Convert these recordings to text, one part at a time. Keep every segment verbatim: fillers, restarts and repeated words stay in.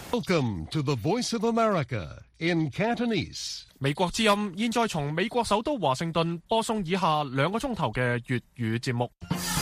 Welcome to the Voice of America in Cantonese. 美國之音現在從美國首都華盛頓播送以下兩個鐘頭嘅粵語節目。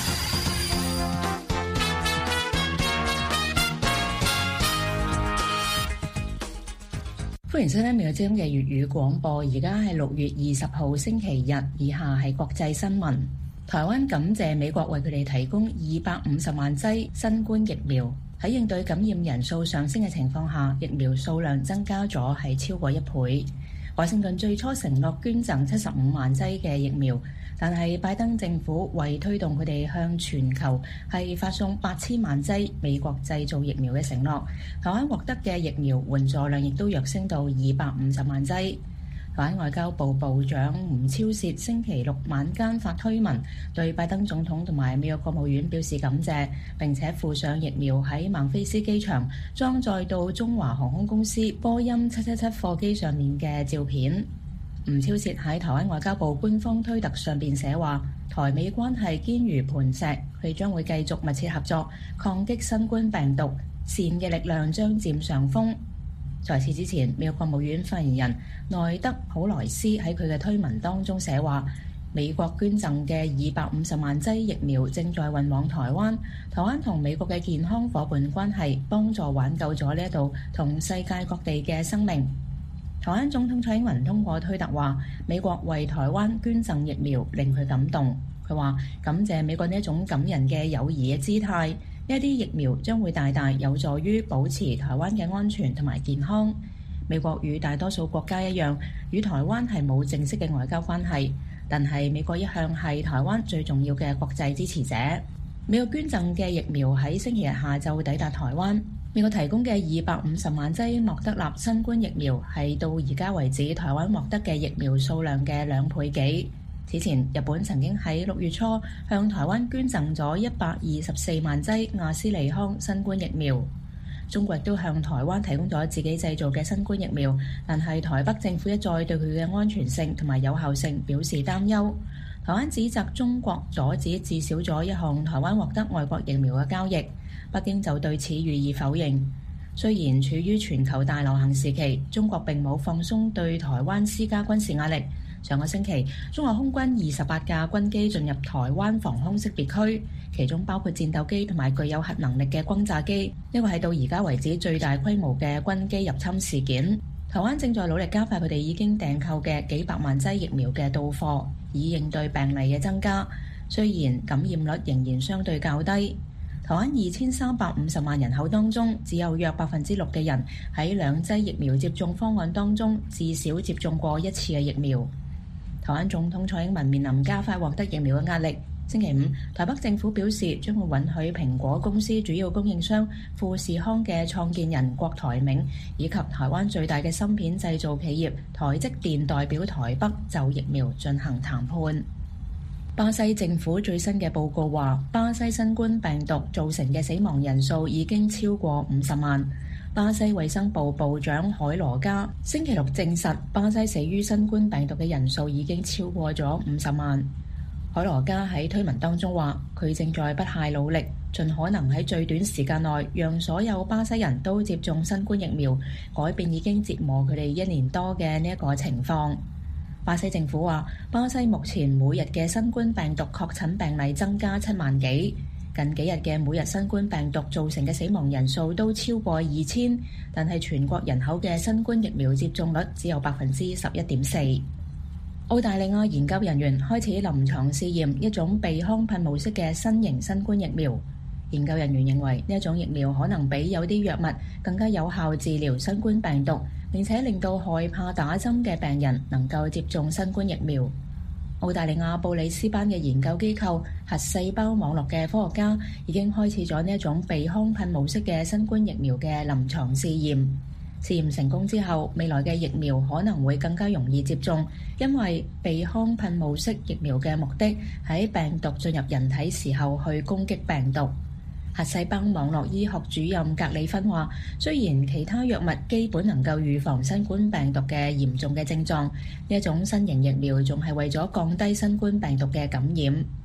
歡迎收聽美國之音嘅粵語廣播，而家係六月二十號星期日，以下係國際新聞。台灣感謝美國為佢哋提供二百五十萬劑新冠疫苗。喺應對感染人數上升嘅情況下，疫苗數量增加咗係超過一倍。華盛頓最初承諾捐贈七十五萬劑嘅疫苗，但係拜登政府為推動佢哋向全球係發送八千萬劑美國製造疫苗嘅承諾，台灣獲得嘅疫苗援助量亦都躍升到二百五十萬劑。台灣外交部部長吳釗燮星期六晚間發推文，對拜登總統同埋美國國務院表示感謝，並且附上疫苗喺孟菲斯機場裝載到中華航空公司波音七七七貨機上面嘅照片。吳釗燮喺台灣外交部官方推特上邊寫話，台美關係堅如磐石，佢將會繼續密切合作，抗擊新冠病毒，善嘅力量將佔上風。在此之前，美國國務院發言人內德普萊斯喺佢嘅推文當中寫話，美國捐贈嘅二百五十萬劑疫苗正在運往台灣，台灣同美國嘅健康夥伴關係幫助挽救咗呢一度同世界各地嘅生命。台灣總統蔡英文通過推特話，美國為台灣捐贈疫苗令佢感動。佢話感謝美國呢一種感人嘅友誼嘅姿態。呢一啲疫苗將會大大有助於保持台灣嘅安全同埋健康。美國與大多數國家一樣，與台灣係冇正式嘅外交關係，但係美國一向係台灣最重要嘅國際支持者。美國捐贈嘅疫苗喺星期日下晝抵達台灣。美國提供嘅二百五十萬劑莫德納新冠疫苗係到而家為止台灣獲得嘅疫苗數量嘅兩倍幾。此前，日本曾經喺六月初向台灣捐贈咗一百二十四萬劑亞斯利康新冠疫苗。中國亦都向台灣提供咗自己製造嘅新冠疫苗，但係台北政府一再對佢嘅安全性同埋有效性表示擔憂。台灣指責中國阻止至少咗一項台灣獲得外國疫苗嘅交易，北京就對此予以否認。雖然處於全球大流行時期，中國並冇放鬆對台灣施加軍事壓力。上個星期，中國空軍二十八架軍機進入台灣防空識別區，其中包括戰鬥機同埋具有核能力嘅轟炸機。呢個係到而家為止最大規模嘅軍機入侵事件。台灣正在努力加快佢哋已經訂購嘅幾百萬劑疫苗嘅到貨，以應對病例嘅增加。雖然感染率仍然相對較低，台灣二千三百五十萬人口當中，只有約百分之六嘅人喺兩劑疫苗接種方案當中至少接種過一次嘅疫苗。台灣總統蔡英文面臨加快獲得疫苗嘅壓力。星期五，台北政府表示將會允許蘋果公司主要供應商富士康嘅創建人郭台銘以及台灣最大嘅芯片製造企業台積電代表台北就疫苗進行談判。巴西政府最新嘅報告話，巴西新冠病毒造成嘅死亡人數已經超過五十萬。巴西衛生部部長海羅加星期六證實，巴西死於新冠病毒嘅人數已經超過咗五十萬。海羅加喺推文當中話，佢正在不懈努力，盡可能喺最短時間內讓所有巴西人都接種新冠疫苗，改變已經折磨佢哋一年多嘅呢一個情況。巴西政府話，巴西目前每日嘅新冠病毒確診病例增加七萬幾。近幾日嘅每日新冠病毒造成嘅死亡人數都超過二千，但係全國人口嘅新冠疫苗接種率只有百分之十一點四。澳大利亞研究人員開始臨床試驗一種鼻腔噴霧式嘅新型新冠疫苗。研究人員認為呢一種疫苗可能比有啲藥物更加有效治療新冠病毒，並且令到害怕打針嘅病人能夠接種新冠疫苗。澳大利亞布里斯班嘅研究機構核細胞網絡嘅科學家已經開始咗呢一種鼻腔噴霧式嘅新冠疫苗嘅臨床試驗。試驗成功之後，未來嘅疫苗可能會更加容易接種，因為鼻腔噴霧式疫苗嘅目的喺病毒進入人體時候去攻擊病毒。核細胞網絡醫學主任格里芬話，雖然其他藥物基本能夠預防新冠病毒嘅嚴重嘅症狀，呢一種新型疫苗仲係為咗降低新冠病毒嘅感染。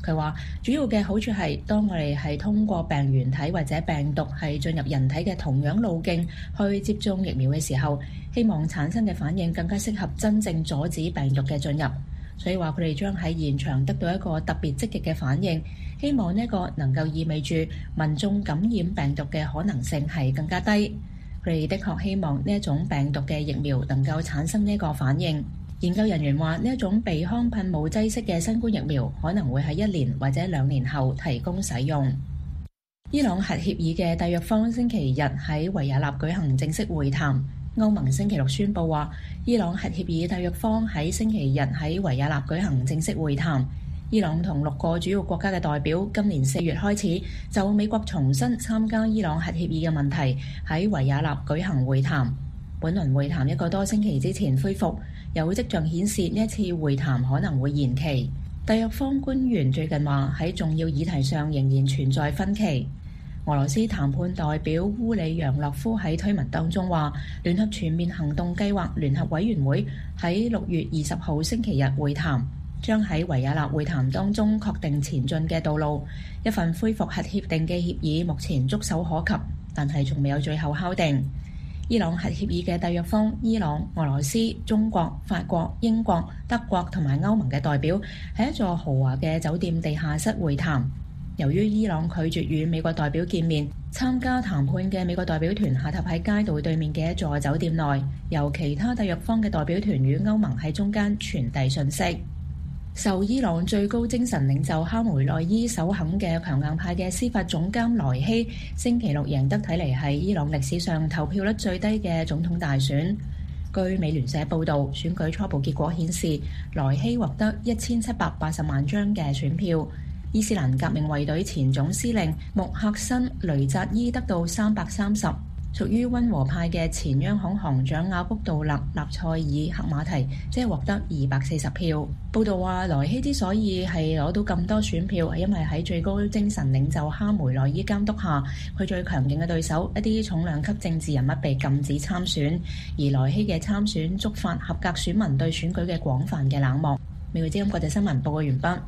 佢話主要嘅好處係，當我哋係通過病原體或者病毒係進入人體嘅同樣路徑去接種疫苗嘅時候，希望產生嘅反應更加適合真正阻止病毒嘅進入。所以話佢哋將喺現場得到一個特別積極嘅反應，希望呢個能夠意味住民眾感染病毒嘅可能性係更加低。佢哋的確希望呢一種病毒嘅疫苗能夠產生呢個反應。研究人員話，呢一種鼻腔噴霧劑式嘅新冠疫苗可能會喺一年或者兩年後提供使用。伊朗核協議嘅締約方星期日喺維也納舉行正式會談。歐盟星期六宣布話，伊朗核協議締約方喺星期日喺維也納舉行正式會談。伊朗同六個主要國家嘅代表今年四月開始就美國重新參加伊朗核協議嘅問題喺維也納舉行會談。本輪會談一個多星期之前恢復，有跡象顯示呢一次會談可能會延期。締約方官員最近話喺重要議題上仍然存在分歧。俄羅斯談判代表烏里揚諾夫喺推文當中話，聯合全面行動計劃聯合委員會喺六月二十號星期日會談，將喺維也納會談當中確定前進嘅道路。一份恢復核協定嘅協議目前觸手可及，但係仲未有最後敲定。伊朗核協議嘅締約方伊朗、俄羅斯、中國、法國、英國、德國同埋歐盟嘅代表喺一座豪華嘅酒店地下室會談。由於伊朗拒絕與美國代表見面，參加談判嘅美國代表團下榻喺街道對面嘅一座酒店內，由其他締約方嘅代表團與歐盟喺中間傳遞信息。受伊朗最高精神領袖哈梅內伊首肯嘅強硬派嘅司法總監萊希，星期六贏得睇嚟係伊朗歷史上投票率最低嘅總統大選。據美聯社報導，選舉初步結果顯示，萊希獲得一千七百八十萬張嘅選票。伊斯蘭革命衛隊前總司令穆克辛雷扎伊得到三百三十，屬於溫和派嘅前央行行長阿卜杜勒納賽爾克馬提即係獲得二百四十票。報道話，萊希之所以係攞到咁多選票，係因為喺最高精神領袖哈梅內伊監督下，佢最強勁嘅對手一啲重量級政治人物被禁止參選，而萊希嘅參選觸發合格選民對選舉嘅廣泛嘅冷漠。美國之音國際新聞報告完畢。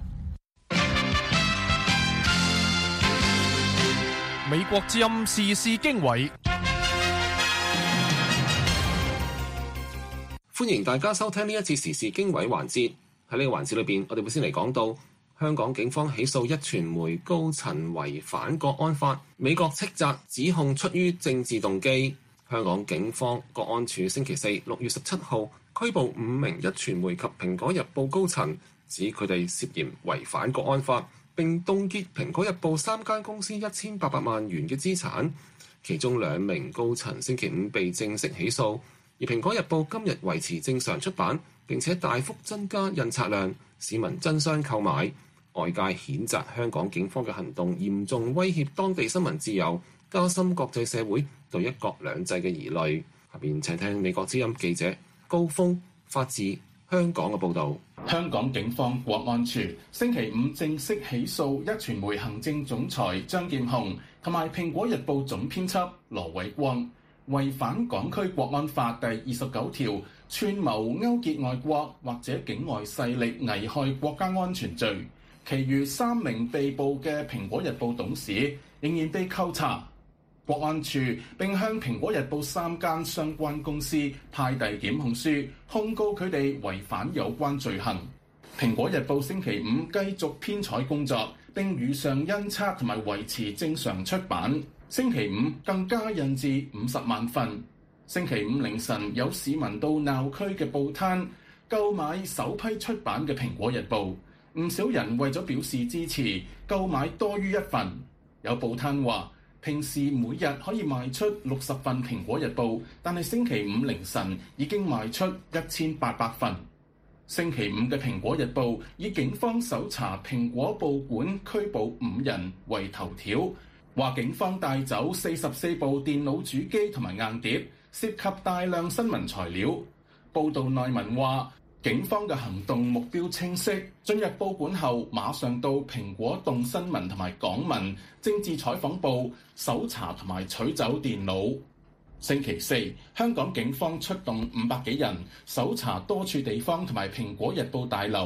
美國之音時事經緯， 歡迎大家收聽呢一次時事經緯環節。喺呢個環節裏邊，我哋會先嚟講到香港警方起訴壹傳媒高層違反國安法，美國斥責指控出於政治動機。香港警方國安處星期四六月十七號拘捕五名壹傳媒及蘋果日報高層，指佢哋涉嫌違反國安法，並凍結蘋果日報三間公司一千八百萬元嘅資產。其中兩名高層星期五被正式起訴，而蘋果日報今日維持正常出版，並且大幅增加印刷量，市民爭相購買。外界譴責香港警方嘅行動嚴重威脅當地新聞自由，加深國際社會對一國兩制嘅疑慮。下面請聽美國之音記者高峰發自香港嘅報導。 香港警方國安處星期五正式起訴壹傳媒行政總裁張劍虹同埋蘋果日報總編輯羅偉光，違反港區國安法第二十九條串謀勾結外國或者境外勢力危害國家安全罪。其餘三名被捕嘅蘋果日報董事仍然被扣查。國安處並向蘋果日報三間相關公司派遞檢控書，控告佢哋違反有關罪行。蘋果日報星期五繼續編採工作，並如常印刷同埋維持正常出版。星期五更加印至五十萬份。星期五凌晨有市民到鬧區嘅報攤購買首批出版嘅蘋果日報，唔少人為咗表示支持，購買多於一份。有報攤話，平時每日可以賣出六十份蘋果日報，但係星期五凌晨已經賣出一千八百份。星期五嘅蘋果日報以警方搜查蘋果報館拘捕五人為頭條，話警方帶走四十四部電腦主機同埋硬碟，涉及大量新聞材料。報道內文話，警方嘅行動目標清晰，進入報館後馬上到蘋果動新聞同埋港聞政治採訪部搜查同埋取走電腦。星期四，香港警方出動五百幾人搜查多處地方同埋蘋果日報大樓，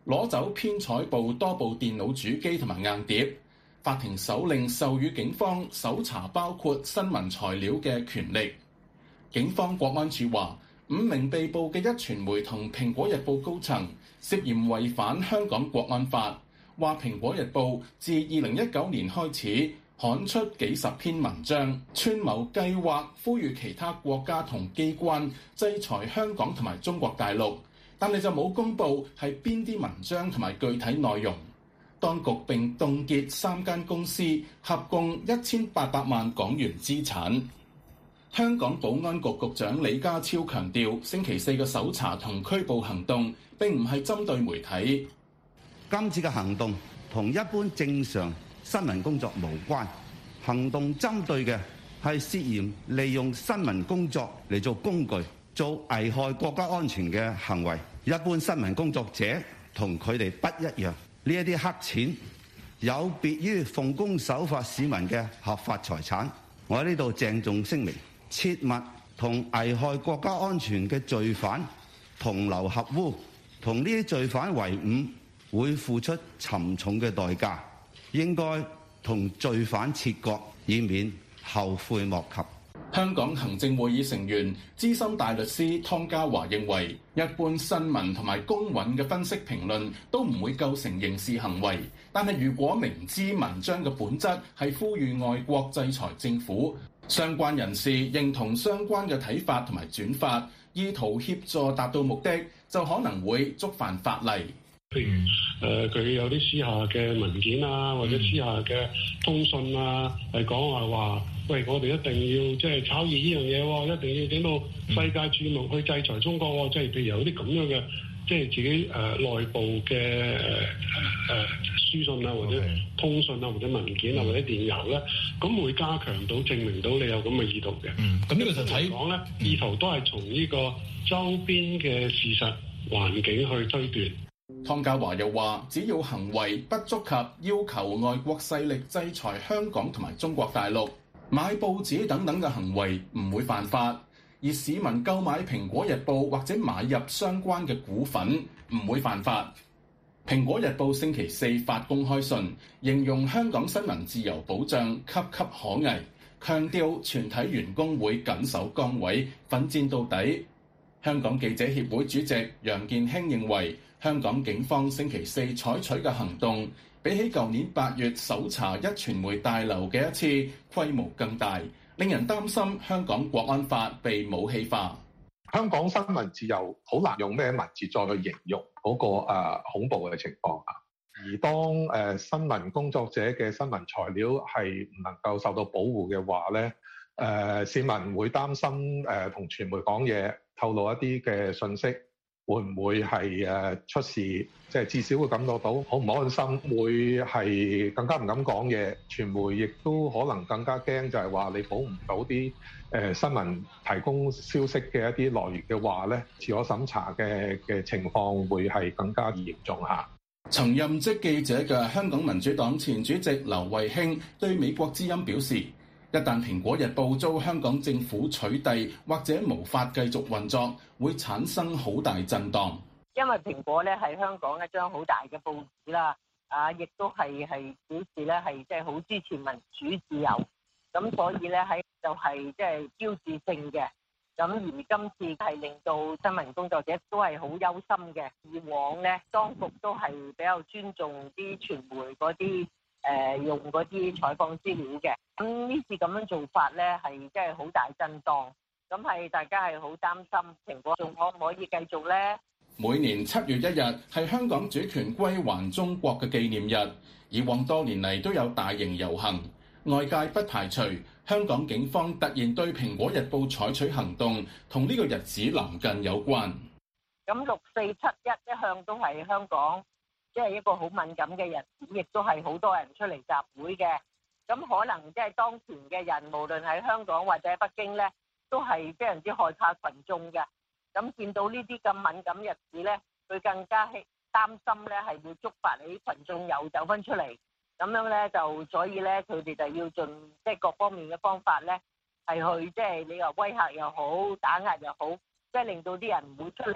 攞走編採部多部電腦主機同埋硬碟。法庭手令授予警方搜查包括新聞材料嘅權力。警方國安處話，五名被捕嘅壹傳媒同蘋果日報高層涉嫌違反香港國安法，話蘋果日報自二零一九年開始刊出幾十篇文章，串謀計劃呼籲其他國家同機關制裁香港同埋中國大陸，但係就冇公佈係邊啲文章同埋具體內容。當局並凍結三間公司合共一千八百萬港元資產。香港保安局局長李家超強調，星期四嘅搜查同拘捕行動並唔係針對媒體。 今次嘅行動同一般正常新聞工作無關，行動針對嘅係涉嫌利用新聞工作嚟做工具，做危害國家安全嘅行為。一般新聞工作者同佢哋不一樣。呢一啲黑錢有別於奉公守法市民嘅合法財產，我喺呢度鄭重聲明，切勿同危害國家安全嘅罪犯同流合污，同呢啲罪犯為伍會付出沉重嘅代價，應該同罪犯切割，以免後悔莫及。 香港行政會議成員資深大律師湯家驊認為，一般新聞同埋公允嘅分析評論都唔會構成刑事行為，但係如果明知文章嘅本質係呼籲外國制裁政府，相關人士認同相關嘅睇法同埋轉發，意圖協助達到目的，就可能會觸犯法例。 譬如誒佢、呃、有啲私下嘅文件啊，或者私下嘅通訊啊，係講話話，喂，我哋一定要即係炒熱呢樣嘢喎，一定要整到世界注目去制裁中國喎，即係譬如有啲咁樣嘅，即係自己誒、呃、內部嘅誒誒誒書信啊，或者通訊啊，或者文件啊，或者電郵咧，咁會加強到證明到你有咁嘅意圖嘅。嗯，咁呢個就睇講咧，意圖都係從呢個周邊嘅事實環境去推斷。 湯家驊又話，只要行為不觸及要求外國勢力制裁香港同埋中國大陸，買報紙等等嘅行為唔會犯法，而市民購買蘋果日報或者買入相關嘅股份唔會犯法。蘋果日報星期四發公開信，形容香港新聞自由保障岌岌可危，強調全體員工會緊守崗位，奮戰到底。香港記者協會主席楊健興認為，香港警方星期四採取嘅行動，比起舊年八月搜查壹傳媒大樓嘅一次規模更大，令人擔心香港國安法被武器化。 香港新聞自由好難用咩文字再去形容嗰個誒恐怖嘅情況啊！而當誒新聞工作者嘅新聞材料係唔能夠受到保護嘅話咧，誒市民會擔心誒同傳媒講嘢，透露一啲嘅信息，會唔會係誒出事？即係至少會感覺到好唔安心，會係更加唔敢講嘢。傳媒亦都可能更加驚，就係話你保唔到啲誒新聞提供消息嘅一啲來源嘅話咧，自我審查嘅嘅情況會係更加嚴重下。 曾任職記者嘅香港民主黨前主席劉慧卿對美國之音表示，一旦蘋果日報遭香港政府取締或者無法繼續運作，會產生好大震盪。 因為蘋果咧係香港一張好大嘅報紙啦，啊，亦都係係表示咧係即係好支持民主自由，咁所以咧喺就係即係標誌性嘅。咁而今次係令到新聞工作者都係好憂心嘅。以往咧，當局都係比較尊重啲傳媒嗰啲誒用嗰啲採訪資料嘅。咁呢次咁樣做法咧，係即係好大震盪。咁係大家係好擔心，蘋果仲可唔可以繼續咧？ 每年七月一日係香港主權歸還中國嘅紀念日，以往多年嚟都有大型遊行。外界不排除香港警方突然對蘋果日報採取行動，同呢個日子臨近有關。 咁六四七一一向都係香港即係一個好敏感嘅日子，亦都係好多人出嚟集會嘅。咁可能即係當前嘅人，無論喺香港或者北京咧，都係非常之害怕群眾嘅。咁見到呢啲咁敏感日子咧，佢更加係擔心咧，係會觸發你啲群眾又走翻出嚟。咁樣咧就所以咧，佢哋就要盡即係各方面嘅方法咧，係去即係你話威嚇又好，打壓又好，即係令到啲人唔會出嚟。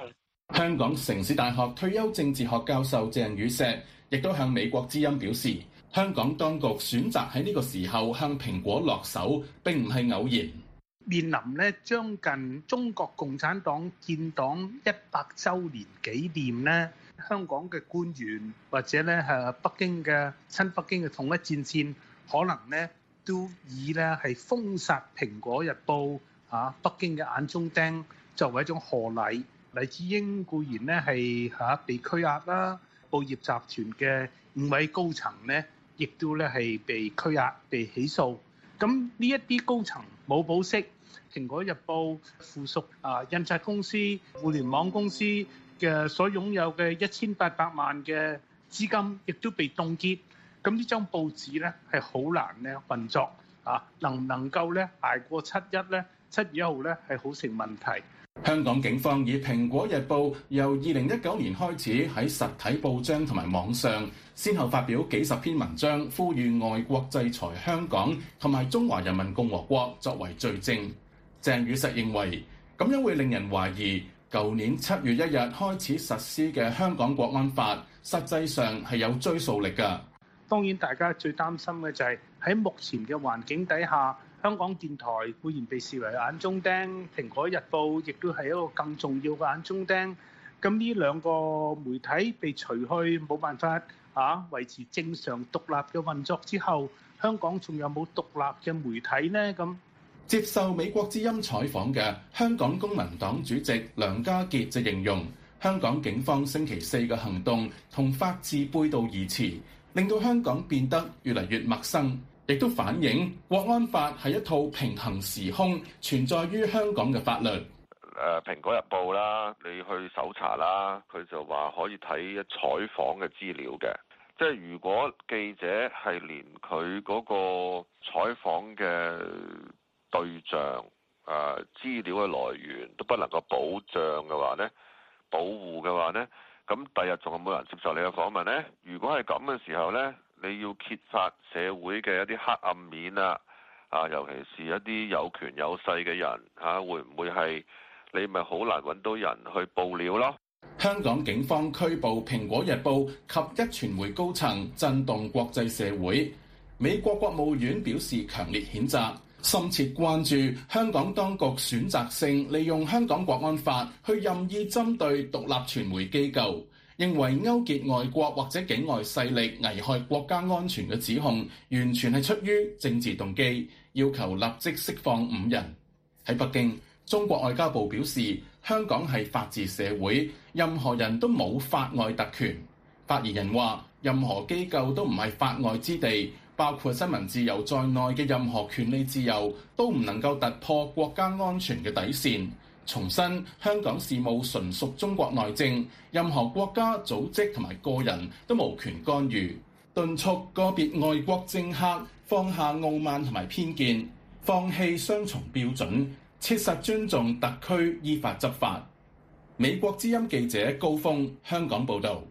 香港城市大學退休政治學教授鄭宇碩亦都向美國之音表示，香港當局選擇喺呢個時候向蘋果落手，並唔係偶然。 面臨咧將近中國共產黨建黨一百週年紀念咧，香港嘅官員或者咧係北京嘅親北京嘅統一戰線，可能咧都以咧係封殺蘋果日報啊北京嘅眼中釘作為一種賀禮。黎智英固然咧係嚇被拘押啦，報業集團嘅五位高層咧，亦都咧係被拘押、被起訴。咁呢一啲高層冇保釋，蘋果日報附屬啊印刷公司、互聯網公司嘅所擁有嘅一千八百萬嘅資金，亦都被凍結。咁呢張報紙咧係好難咧運作啊，能唔能夠咧捱過七一咧？七月一號咧係好成問題。 香港警方以《蘋果日報》由二零一九年開始喺實體報章同埋網上，先後發表幾十篇文章，呼籲外國制裁香港同埋中華人民共和國作為罪證。鄭宇碩認為，咁樣會令人懷疑，舊年七月一日開始實施嘅香港國安法，實際上係有追溯力㗎。 當然，大家最擔心嘅就係喺目前嘅環境底下，香港電台固然被視為眼中釘，蘋果日報亦都係一個更重要嘅眼中釘。咁呢兩個媒體被除去，冇辦法啊維持正常獨立嘅運作之後，香港仲有冇獨立嘅媒體呢？咁接受美國之音採訪嘅香港公民黨主席梁家傑就形容，香港警方星期四嘅行動同法治背道而馳，令到香港變得越嚟越陌生。亦都反映國安法係一套平行時空存在於香港嘅法律。誒， 蘋果日報啦，你去搜查啦，佢就話可以睇採訪嘅資料嘅。即係如果記者係連佢嗰個採訪嘅對象、誒資料嘅來源都不能夠保障嘅話呢，保護嘅話呢，咁第日仲有冇人接受你嘅訪問呢？如果係咁嘅時候呢，你要揭發社會嘅一啲黑暗面啊，啊，尤其是一啲有權有勢嘅人啊，會唔會係你咪好難揾到人去報料咯？ 香港警方拘捕蘋果日報及一傳媒高層，震動國際社會。美國國務院表示強烈譴責，深切關注香港當局選擇性利用香港國安法去任意針對獨立傳媒機構。認為勾結外國或者境外勢力危害國家安全嘅指控，完全係出於政治動機，要求立即釋放五人。喺北京，中國外交部表示，香港係法治社會，任何人都冇法外特權。發言人話，任何機構都唔係法外之地，包括新聞自由在內嘅任何權利自由，都唔能夠突破國家安全嘅底線。重申香港事務純屬中國內政，任何國家、組織同埋個人都無權干預，敦促個別外國政客放下傲慢同埋偏見，放棄雙重標準，切實尊重特區依法執法。美國之音記者高峰，香港報導。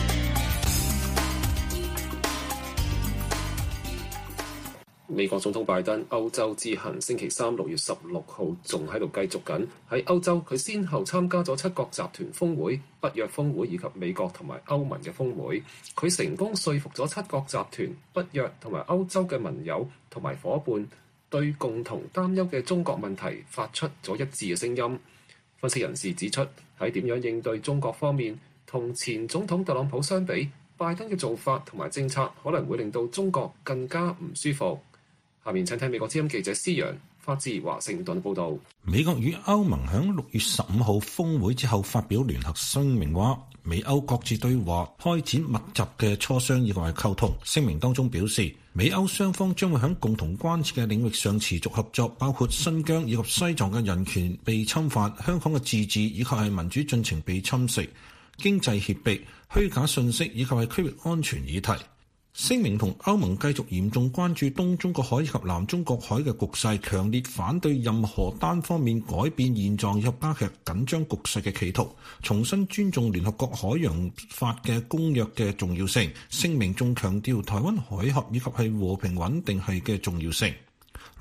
美國總統拜登歐洲之行星期三六月十六號仲喺度繼續緊。喺歐洲，佢先後參加咗七國集團峰會、北約峰會以及美國同埋歐盟嘅峰會。佢成功說服咗七國集團、北約同埋歐洲嘅盟友同埋伙伴，對共同擔憂嘅中國問題發出咗一致嘅聲音。分析人士指出，喺點樣應對中國方面，同前總統特朗普相比，拜登嘅做法同埋政策可能會令到中國更加唔舒服。下面請聽美國之音記者施陽發自華盛頓報導。 美國與歐盟喺六月十五號峰會之後發表聯合聲明，話美歐各自對話開展密集嘅磋商以及係溝通。聲明當中表示，美歐雙方將會喺共同關切嘅領域上持續合作，包括新疆以及西藏嘅人權被侵犯、香港嘅自治以及係民主進程被侵蝕、經濟脅迫、虛假信息以及係區域安全議題。聲明同歐盟繼續嚴重關注東中國海以及南中國海嘅局勢，強烈反對任何單方面改變現狀以及加劇緊張局勢嘅企圖，重新尊重聯合國海洋法嘅公約嘅重要性。聲明仲強調台灣海峽以及係和平穩定係嘅重要性。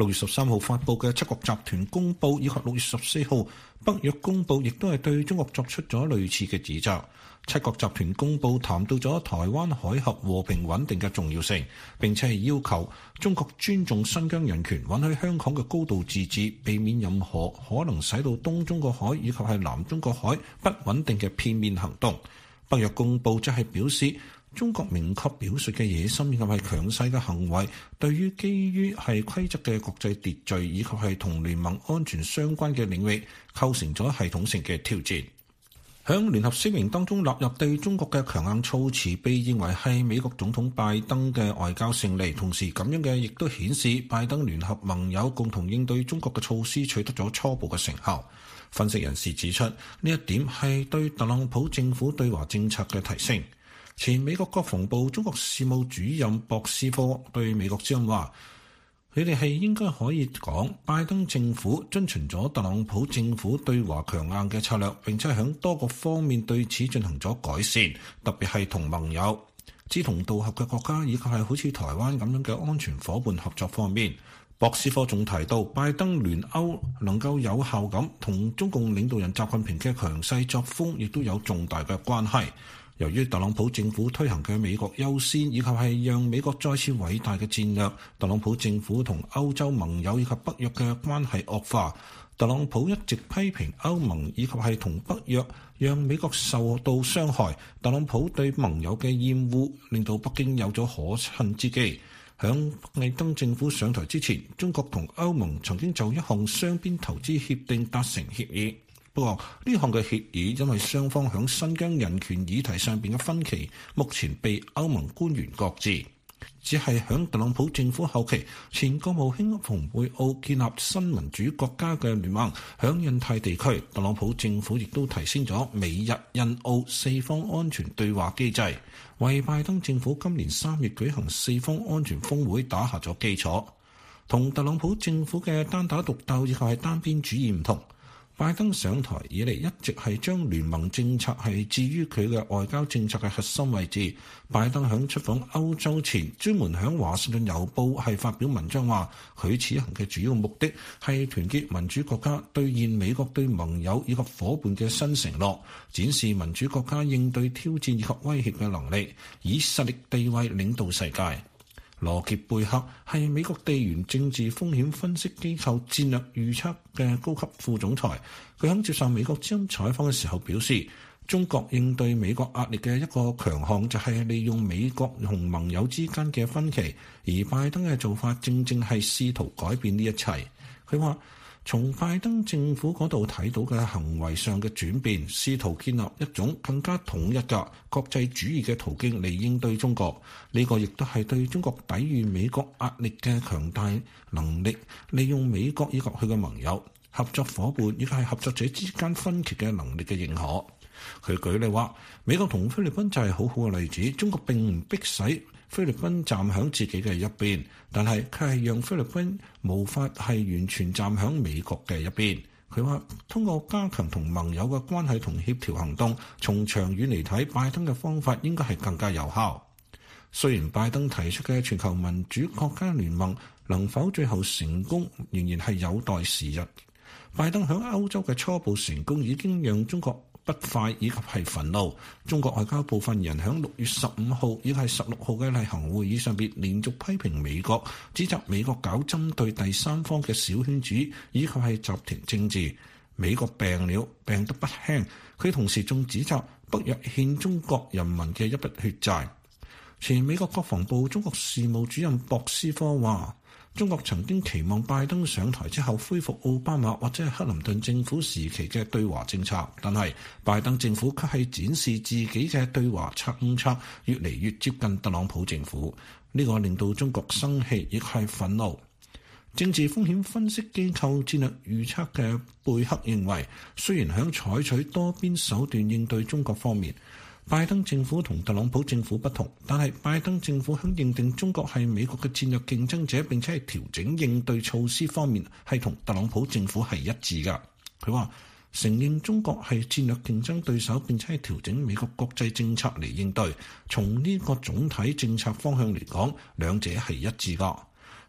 六月十三號發布嘅七國集團公報以及六月十四號北約公報，亦都係對中國作出咗類似嘅指責。七國集團公報談到咗台灣海峽和平穩定嘅重要性，並且係要求中國尊重新疆人權，允許香港嘅高度自治，避免任何可能使到東中國海以及係南中國海不穩定嘅片面行動。北約公報則係表示，中國明確表述嘅野心以及係強勢嘅行為，對於基於係規則嘅國際秩序以及係同聯盟安全相關嘅領域，構成咗系統性嘅挑戰。響聯合聲明當中納入對中國嘅強硬措辭，被認為係美國總統拜登嘅外交勝利。同時咁樣嘅亦都顯示拜登聯合盟友共同應對中國嘅措施取得咗初步嘅成效。分析人士指出，呢一點係對特朗普政府對華政策嘅提升。前美國國防部中國事務主任博斯科對美國之音話，佢哋係應該可以講，拜登政府遵循咗特朗普政府對華強硬嘅策略，並且喺多個方面對此進行咗改善，特別係同盟友、志同道合嘅國家以及係好似台灣咁樣嘅安全夥伴合作方面。博斯科仲提到，拜登聯歐能夠有效咁同中共領導人習近平嘅強勢作風亦都有重大嘅關係。由於特朗普政府推行嘅美國優先以及係讓美國再次偉大嘅戰略，特朗普政府同歐洲盟友以及北約嘅關係惡化。特朗普一直批評歐盟以及係同北約讓美國受到傷害。特朗普對盟友嘅厭惡令到北京有咗可恨之機。響拜登政府上台之前，中國同歐盟曾經就一項雙邊投資協定達成協議。不過呢項嘅協議因為雙方響新疆人權議題上邊嘅分歧，目前被歐盟官員擱置。只係響特朗普政府後期，前國務卿蓬佩奧建立新民主國家嘅聯盟，響印太地區，特朗普政府亦都提升咗美日印澳四方安全對話機制，為拜登政府今年三月舉行四方安全峰會打下咗基礎。同特朗普政府嘅單打獨鬥以及係單邊主義唔同，拜登上台以嚟一直係將聯盟政策係置於佢嘅外交政策嘅核心位置。拜登響出訪歐洲前，專門響華盛頓郵報係發表文章話，佢此行嘅主要目的係團結民主國家，兌現美國對盟友以及夥伴嘅新承諾，展示民主國家應對挑戰以及威脅嘅能力，以實力地位領導世界。羅傑貝克係美國地緣政治風險分析機構戰略預測嘅高級副總裁，佢喺接受美國之音採訪嘅時候表示，中國應對美國壓力嘅一個強項就係利用美國同盟友之間嘅分歧，而拜登嘅做法正正係試圖改變呢一切。佢話，從拜登政府嗰度睇到嘅行為上嘅轉變，試圖建立一種更加統一嘅國際主義嘅途徑嚟應對中國。呢個亦都係對中國抵禦美國壓力嘅強大能力，利用美國以及佢嘅盟友、合作夥伴以及係合作者之間分歧嘅能力嘅認可。佢舉例話，美國同菲律賓就係好好嘅例子，中國並唔逼使菲律賓站響自己嘅一邊，但係佢係讓菲律賓無法係完全站響美國嘅一邊。佢話通過加強同盟友嘅關係同協調行動，從長遠嚟睇，拜登嘅方法應該係更加有效。雖然拜登提出嘅全球民主國家聯盟能否最後成功，仍然係有待時日。拜登響歐洲嘅初步成功已經讓中國不快以及係憤怒。中國外交部發言人響六月十五號以及係十六號嘅例行會議上邊連續批評美國，指責美國搞針對第三方嘅小圈子以及係集團政治。美國病了，病得不輕。佢同時仲指責北約欠中國人民嘅一筆血債。前美國國防部中國事務主任博斯科話，中國曾經期望拜登上台之後恢復奧巴馬或者係克林頓政府時期嘅對華政策，但係拜登政府卻係展示自己嘅對華政策越嚟越接近特朗普政府，呢、這個令到中國生氣亦係憤怒。政治風險分析機構戰略預測嘅貝克認為，雖然響採取多邊手段應對中國方面，拜登政府同特朗普政府不同，但係拜登政府響認定中國係美國嘅戰略競爭者，並且係調整應對措施方面係同特朗普政府係一致㗎。佢話承認中國係戰略競爭對手，並且係調整美國國際政策嚟應對。從呢個總體政策方向嚟講，兩者係一致㗎。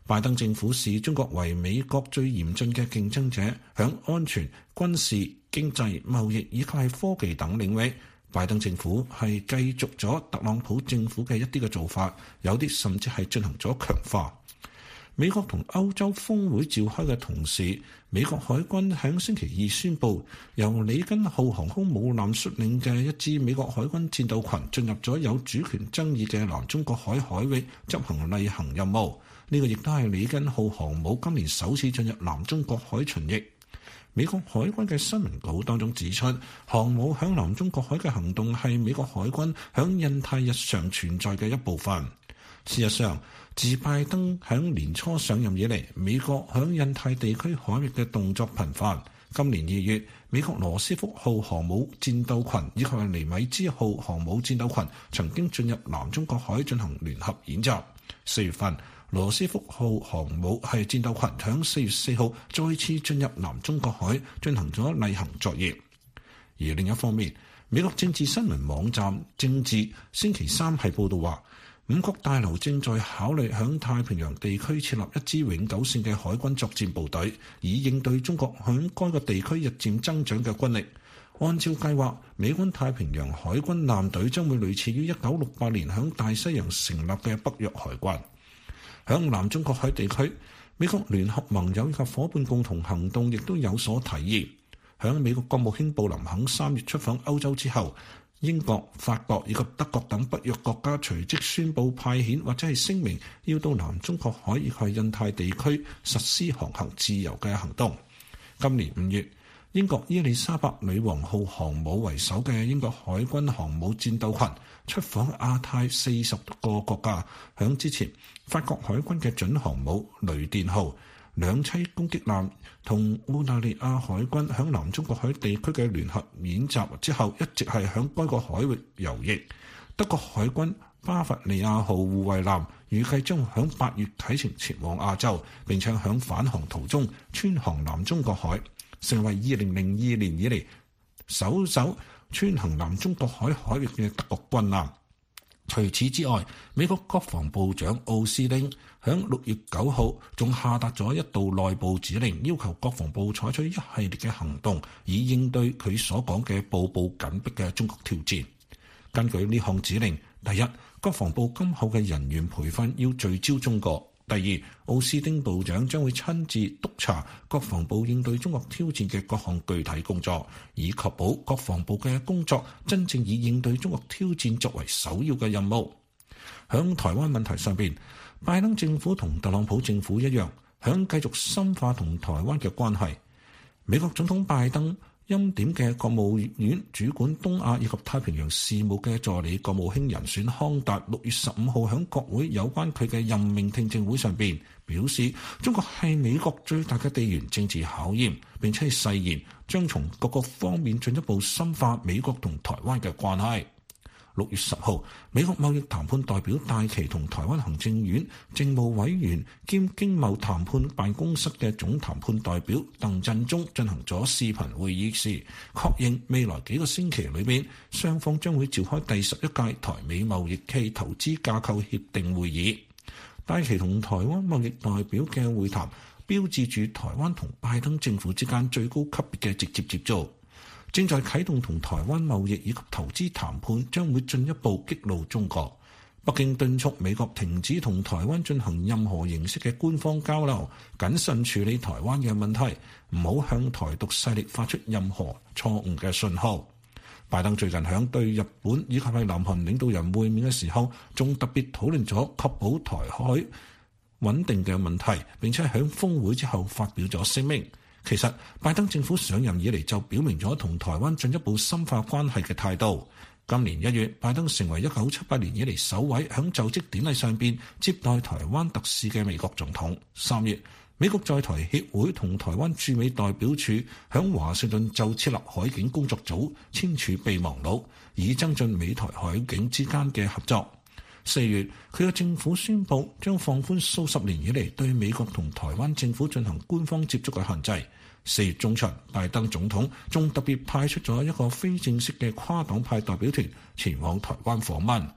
拜登政府視中國為美國最嚴峻嘅競爭者，響安全、軍事、經濟、貿易以及係科技等領域。拜登政府係繼續咗特朗普政府嘅一啲嘅做法，有啲甚至係進行咗強化。美國同歐洲峰會召開嘅同時，美國海軍喺星期二宣布，由里根號航空母艦率領嘅一支美國海軍戰鬥群進入咗有主權爭議嘅南中國海海域執行例行任務。呢個亦都係里根號航母今年首次進入南中國海巡弋。美國海軍嘅新聞稿當中指出，航母響南中國海嘅行動係美國海軍響印太日常存在嘅一部分。事實上，自拜登響年初上任以嚟，美國響印太地區海域嘅動作頻繁。今年二月，美國羅斯福號航母戰鬥群以及係尼米茲號航母戰鬥群曾經進入南中國海進行聯合演習。四月份，羅斯福號航母係戰鬥群響四月四號再次進入南中國海進行咗例行作業。而另一方面，美國政治新聞網站政治星期三係報道話，五角大樓正在考慮響太平洋地區設立一支永久性嘅海軍作戰部隊，以應對中國響該個地區日漸增長嘅軍力。按照計劃，美軍太平洋海軍艦隊將會類似於一九六八年響大西洋成立嘅北約海軍。響南中國海地區，美國聯合盟友以及伙伴共同行動亦都有所體現。響美國國務卿布林肯三月出訪歐洲之後，英國、法國以及德國等北約國家隨即宣布派遣或者係聲明要到南中國海以及印太地區實施航行自由嘅行動。今年五月，英國伊麗莎白女王號航母為首嘅英國海軍航母戰鬥群出訪亞太四十個國家。響之前，法國海軍嘅準航母雷電號、兩棲攻擊艦同澳大利亞海軍響南中國海地區嘅聯合演習之後，一直係響該個海域游弋。德國海軍巴伐利亞號護衛艦預計將響八月啟程前往亞洲，並且響返航途中穿航南中國海，成為二零零二年以嚟首艘穿行南中國海海域嘅德國軍艦。除此之外，美國國防部長奧斯汀響六月九號仲下達咗一道內部指令，要求國防部採取一系列嘅行動，以應對佢所講嘅步步緊迫嘅中國挑戰。根據呢項指令，第一，國防部今後嘅人員培訓要聚焦中國。第二，奧斯汀部長將會親自督查國防部應對中國挑戰嘅各項具體工作，以確保國防部嘅工作真正以應對中國挑戰作為首要嘅任務。響台灣問題上邊，拜登政府同特朗普政府一樣，響繼續深化同台灣嘅關係。美國總統拜登欽點嘅國務院主管東亞以及太平洋事務嘅助理國務卿人選康達六月十五號喺國會有關佢嘅任命聽證會上邊表示，中國係美國最大嘅地緣政治考驗，並且誓言將從各個方面進一步深化美國同台灣嘅關係。六月十號，美國貿易談判代表戴琪同台灣行政院政務委員兼經貿談判辦公室嘅總談判代表鄧振中進行咗視頻會議時，確認未來幾個星期裏邊，雙方將會召開第十一屆台美貿易暨投資架構協定會議。戴琪同台灣貿易代表嘅會談，標誌住台灣同拜登政府之間最高級別嘅直接接觸。正在啟動同台灣貿易以及投資談判，將會進一步激怒中國。北京敦促美國停止同台灣進行任何形式嘅官方交流，謹慎處理台灣嘅問題，唔好向台獨勢力發出任何錯誤嘅信號。拜登最近響對日本以及係南韓領導人會面嘅時候，仲特別討論咗確保台海穩定嘅問題，並且響峰會之後發表咗聲明。其實，拜登政府上任以嚟就表明咗同台灣進一步深化關係嘅態度。今年一月，拜登成為一九七八年以嚟首位響就職典禮上邊接待台灣特使嘅美國總統。三月，美國在台協會同台灣駐美代表處響華盛頓就設立海警工作組簽署備忘錄，以增進美台海警之間嘅合作。四月，佢嘅政府宣布將放寬數十年以嚟對美國同台灣政府進行官方接觸嘅限制。四月中旬，拜登總統仲特別派出咗一個非正式嘅跨黨派代表團前往台灣訪問。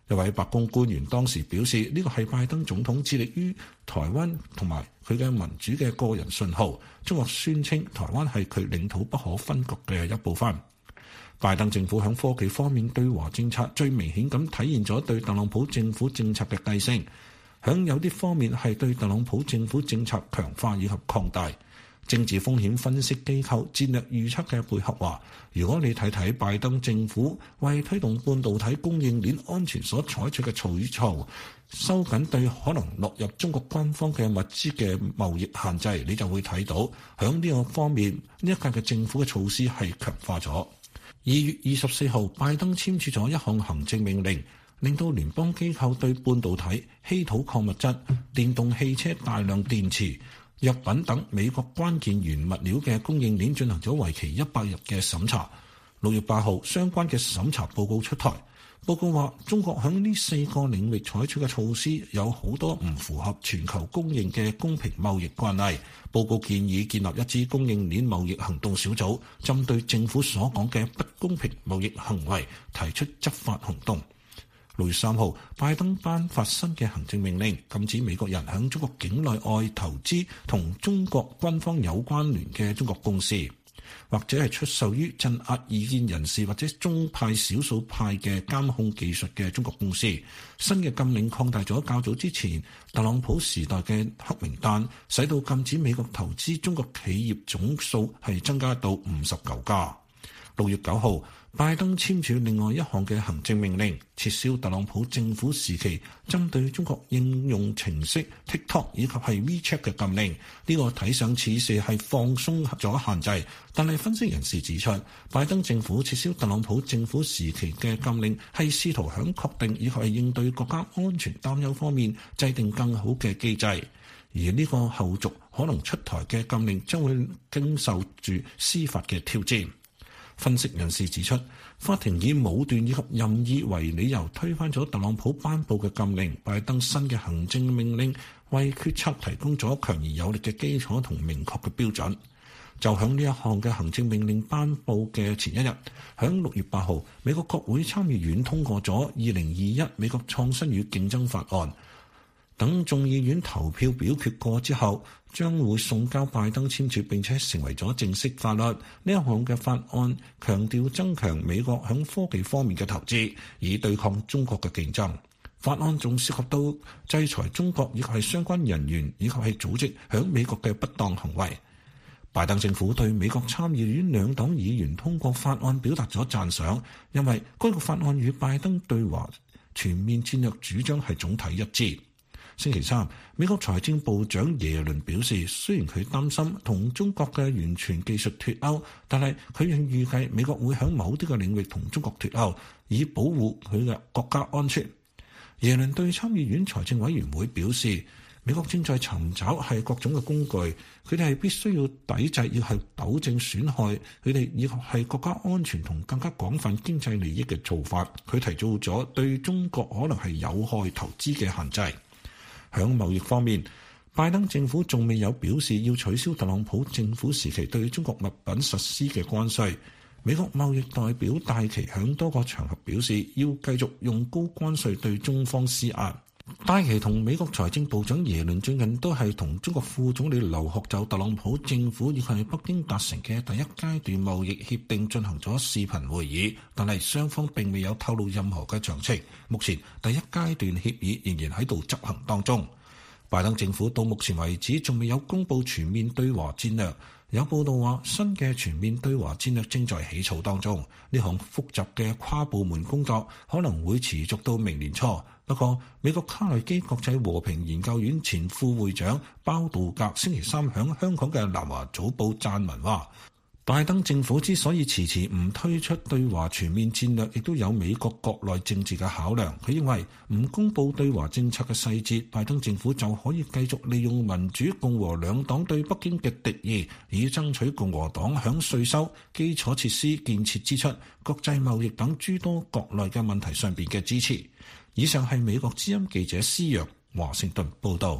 一位白宮官員當時表示，呢個係拜登總統致力於台灣同埋佢嘅民主嘅個人信號。中國宣稱台灣係佢領土不可分割嘅一部分。拜登政府喺科技方面對華政策最明顯咁體現咗對特朗普政府政策嘅繼承，喺有啲方面係對特朗普政府政策強化以及擴大。政治風險分析機構戰略預測嘅貝克話，如果你睇睇拜登政府為推動半導體供應鏈安全所採取嘅措措，收緊對可能落入中國軍方嘅物資嘅貿易限制，你就會睇到喺呢個方面呢一屆嘅政府嘅措施係強化咗。二月二十四號，拜登簽署咗一項行政命令，令到聯邦機構對半導體、稀土礦物質、電動汽車大量電池、藥品等美國關鍵原物料嘅供應鏈進行咗為期一百日嘅審查。六月八號，相關嘅審查報告出台。報告話，中國喺呢四個領域採取嘅措施有好多唔符合全球公認嘅公平貿易慣例。報告建議建立一支供應鏈貿易行動小組，針對政府所講嘅不公平貿易行為提出執法行動。六月三號，拜登頒發新嘅行政命令，禁止美國人喺中國境內外投資同中國軍方有關聯嘅中國公司，或者係出售於鎮壓異見人士或者宗派少數派嘅監控技術嘅中國公司。新嘅禁令擴大咗較早之前特朗普時代嘅黑名單，使到禁止美國投資中國企業總數係增加到五十九家。六月九號，拜登簽署另外一項嘅行政命令，撤銷特朗普政府時期針對中國應用程式 TikTok 以及係 WeChat 嘅禁令。呢個睇上似是係放鬆咗限制，但係分析人士指出，拜登政府撤銷特朗普政府時期嘅禁令係試圖響確定以及係應對國家安全擔憂方面制定更好嘅機制。而呢個後續可能出台嘅禁令將會經受住司法嘅挑戰。分析人士指出，法庭以武斷以及任意為理由推翻咗特朗普頒布嘅禁令。拜登新嘅行政命令為決策提供咗強而有力嘅基礎同明確嘅標準。就響呢一項嘅行政命令頒布嘅前一日，響六月八號，美國國會參議院通過咗二零二一美國創新與競爭法案。等眾議院投票表決過之後，將會送交拜登簽署，並且成為咗正式法律。呢一項嘅法案強調增強美國響科技方面嘅投資，以對抗中國嘅競爭。法案仲涉及到制裁中國以及係相關人員以及係組織響美國嘅不當行為。拜登政府對美國參議院兩黨議員通過法案表達咗讚賞，因為該個法案與拜登對華全面戰略主張係總體一致。星期三，美國財政部長耶倫表示，雖然佢擔心同中國嘅完全技術脫鈎，但係佢仍預計美國會喺某啲嘅領域同中國脫鈎，以保護佢嘅國家安全。耶倫對參議院財政委員會表示，美國正在尋找係各種嘅工具，佢哋係必須要抵制，要係糾正損害佢哋以及係國家安全同更加廣泛經濟利益嘅做法。佢提到咗對中國可能係有害投資嘅限制。喺貿易方面，拜登政府仲未有表示要取消特朗普政府時期對中國物品實施嘅關稅。美國貿易代表戴琪喺多個場合表示，要繼續用高關稅對中方施壓。戴琪同美國財政部長耶倫最近都係同中國副總理劉鶴就特朗普政府以及北京達成嘅第一階段貿易協定進行咗視頻會議，但係雙方並未有透露任何嘅詳情。目前第一階段協議仍然喺度執行當中。拜登政府到目前為止仲未有公布全面對華戰略。有報道話，新嘅全面對華戰略正在起草當中。呢項複雜嘅跨部門工作可能會持續到明年初。不過，美國卡內基國際和平研究院前副會長包道格星期三響香港嘅南華早報撰文話，拜登政府之所以遲遲唔推出對華全面戰略，亦都有美國國內政治嘅考量。佢認為唔公佈對華政策嘅細節，拜登政府就可以繼續利用民主共和兩黨對北京嘅敵意，以爭取共和黨響稅收、基礎設施建設支出、國際貿易等諸多國內嘅問題上邊嘅支持。以上係美國之音記者施揚華盛頓報道。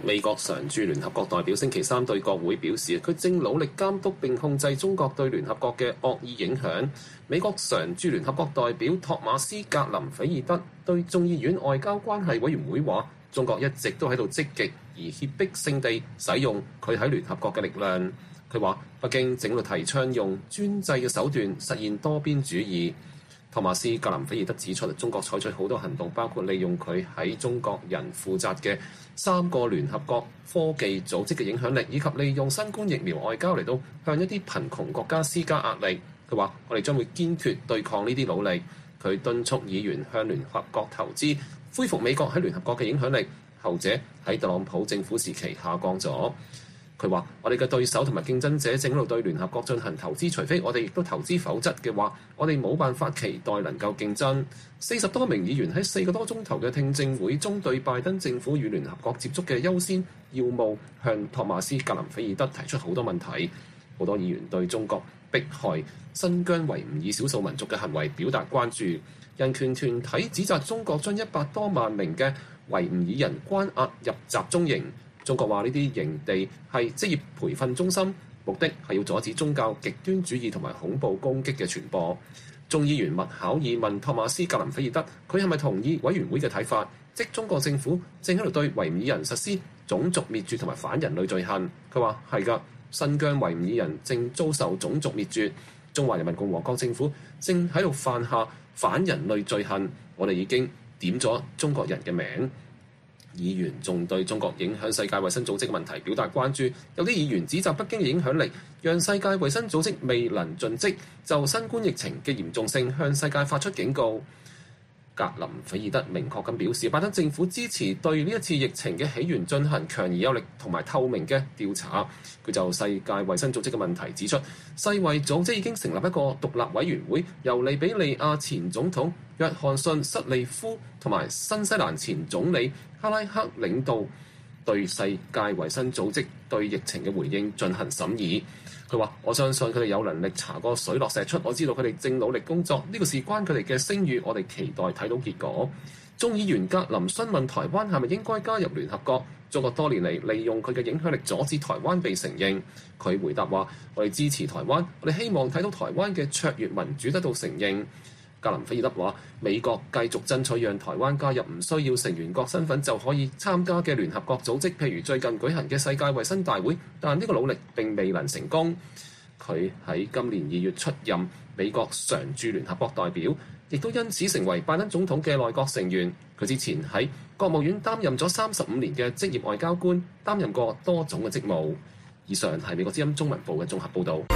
美國常駐聯合國代表星期三對國會表示，佢正努力監督並控制中國對聯合國嘅惡意影響。美國常駐聯合國代表托馬斯格林菲爾德對眾議院外交關係委員會話，中國一直都喺度積極而脅迫性地使用佢喺聯合國嘅力量。佢話北京正喺度提倡用專制嘅手段實現多邊主義。托馬斯格林菲爾德指出，中國採取好多行動，包括利用佢喺中國人負責嘅三個聯合國科技組織嘅影響力，以及利用新冠疫苗外交嚟到向一啲貧窮國家施加壓力。佢話：我哋將會堅決對抗呢啲努力。佢敦促議員向聯合國投資，恢復美國喺聯合國嘅影響力。後者喺特朗普政府時期下降咗。佢話：我哋嘅對手同埋競爭者正喺度對聯合國進行投資，除非我哋亦都投資，否則嘅話，我哋冇辦法期待能夠競爭。四十多名議員喺四個多鐘頭嘅聽證會中，對拜登政府與聯合國接觸嘅優先要務，向托馬斯格林菲爾德提出好多問題。好多議員對中國迫害新疆維吾爾少數民族嘅行為表達關注。人權團體指責中國將一百多萬名嘅維吾爾人關押入集中營。中國話呢啲營地係職業培訓中心，目的係要阻止宗教極端主義同埋恐怖攻擊嘅傳播。眾議員麥考爾問托馬斯格林菲爾德，佢係咪同意委員會嘅睇法，即中國政府正喺度對維吾爾人實施種族滅絕同埋反人類罪行？佢話係㗎，新疆維吾爾人正遭受種族滅絕，中華人民共和國政府正喺度犯下反人類罪行，我哋已經點咗中國人嘅名。議員仲對中國影響世界衛生組織嘅問題表達關注，有啲議員指責北京嘅影響力，讓世界衛生組織未能盡職就新冠疫情嘅嚴重性向世界發出警告。格林菲爾德明確咁表示，拜登政府支持對呢一次疫情嘅起源進行強而有力同埋透明嘅調查。佢就世界衛生組織嘅問題指出，世衛組織已經成立一個獨立委員會，由利比里亞前總統約翰遜·瑟利夫同埋新西蘭前總理哈拉克領導，對世界衛生組織對疫情嘅回應進行審議。佢話：我相信佢哋有能力查個水落石出，我知道佢哋正努力工作，呢個事關佢哋嘅聲譽，我哋期待睇到結果。眾議員格林詢問台灣係咪應該加入聯合國？中國多年嚟利用佢嘅影響力阻止台灣被承認。佢回答話：我哋支持台灣，我哋希望睇到台灣嘅卓越民主得到承認。格林菲爾德話：美國繼續爭取讓台灣加入唔需要成員國身份就可以參加嘅聯合國組織，譬如最近舉行嘅世界衛生大會，但呢個努力並未能成功。佢喺今年二月出任美國常駐聯合國代表，亦都因此成為拜登總統嘅內閣成員。佢之前喺國務院擔任咗三十五年嘅職業外交官，擔任過多種嘅職務。以上係美國之音中文部嘅綜合報導。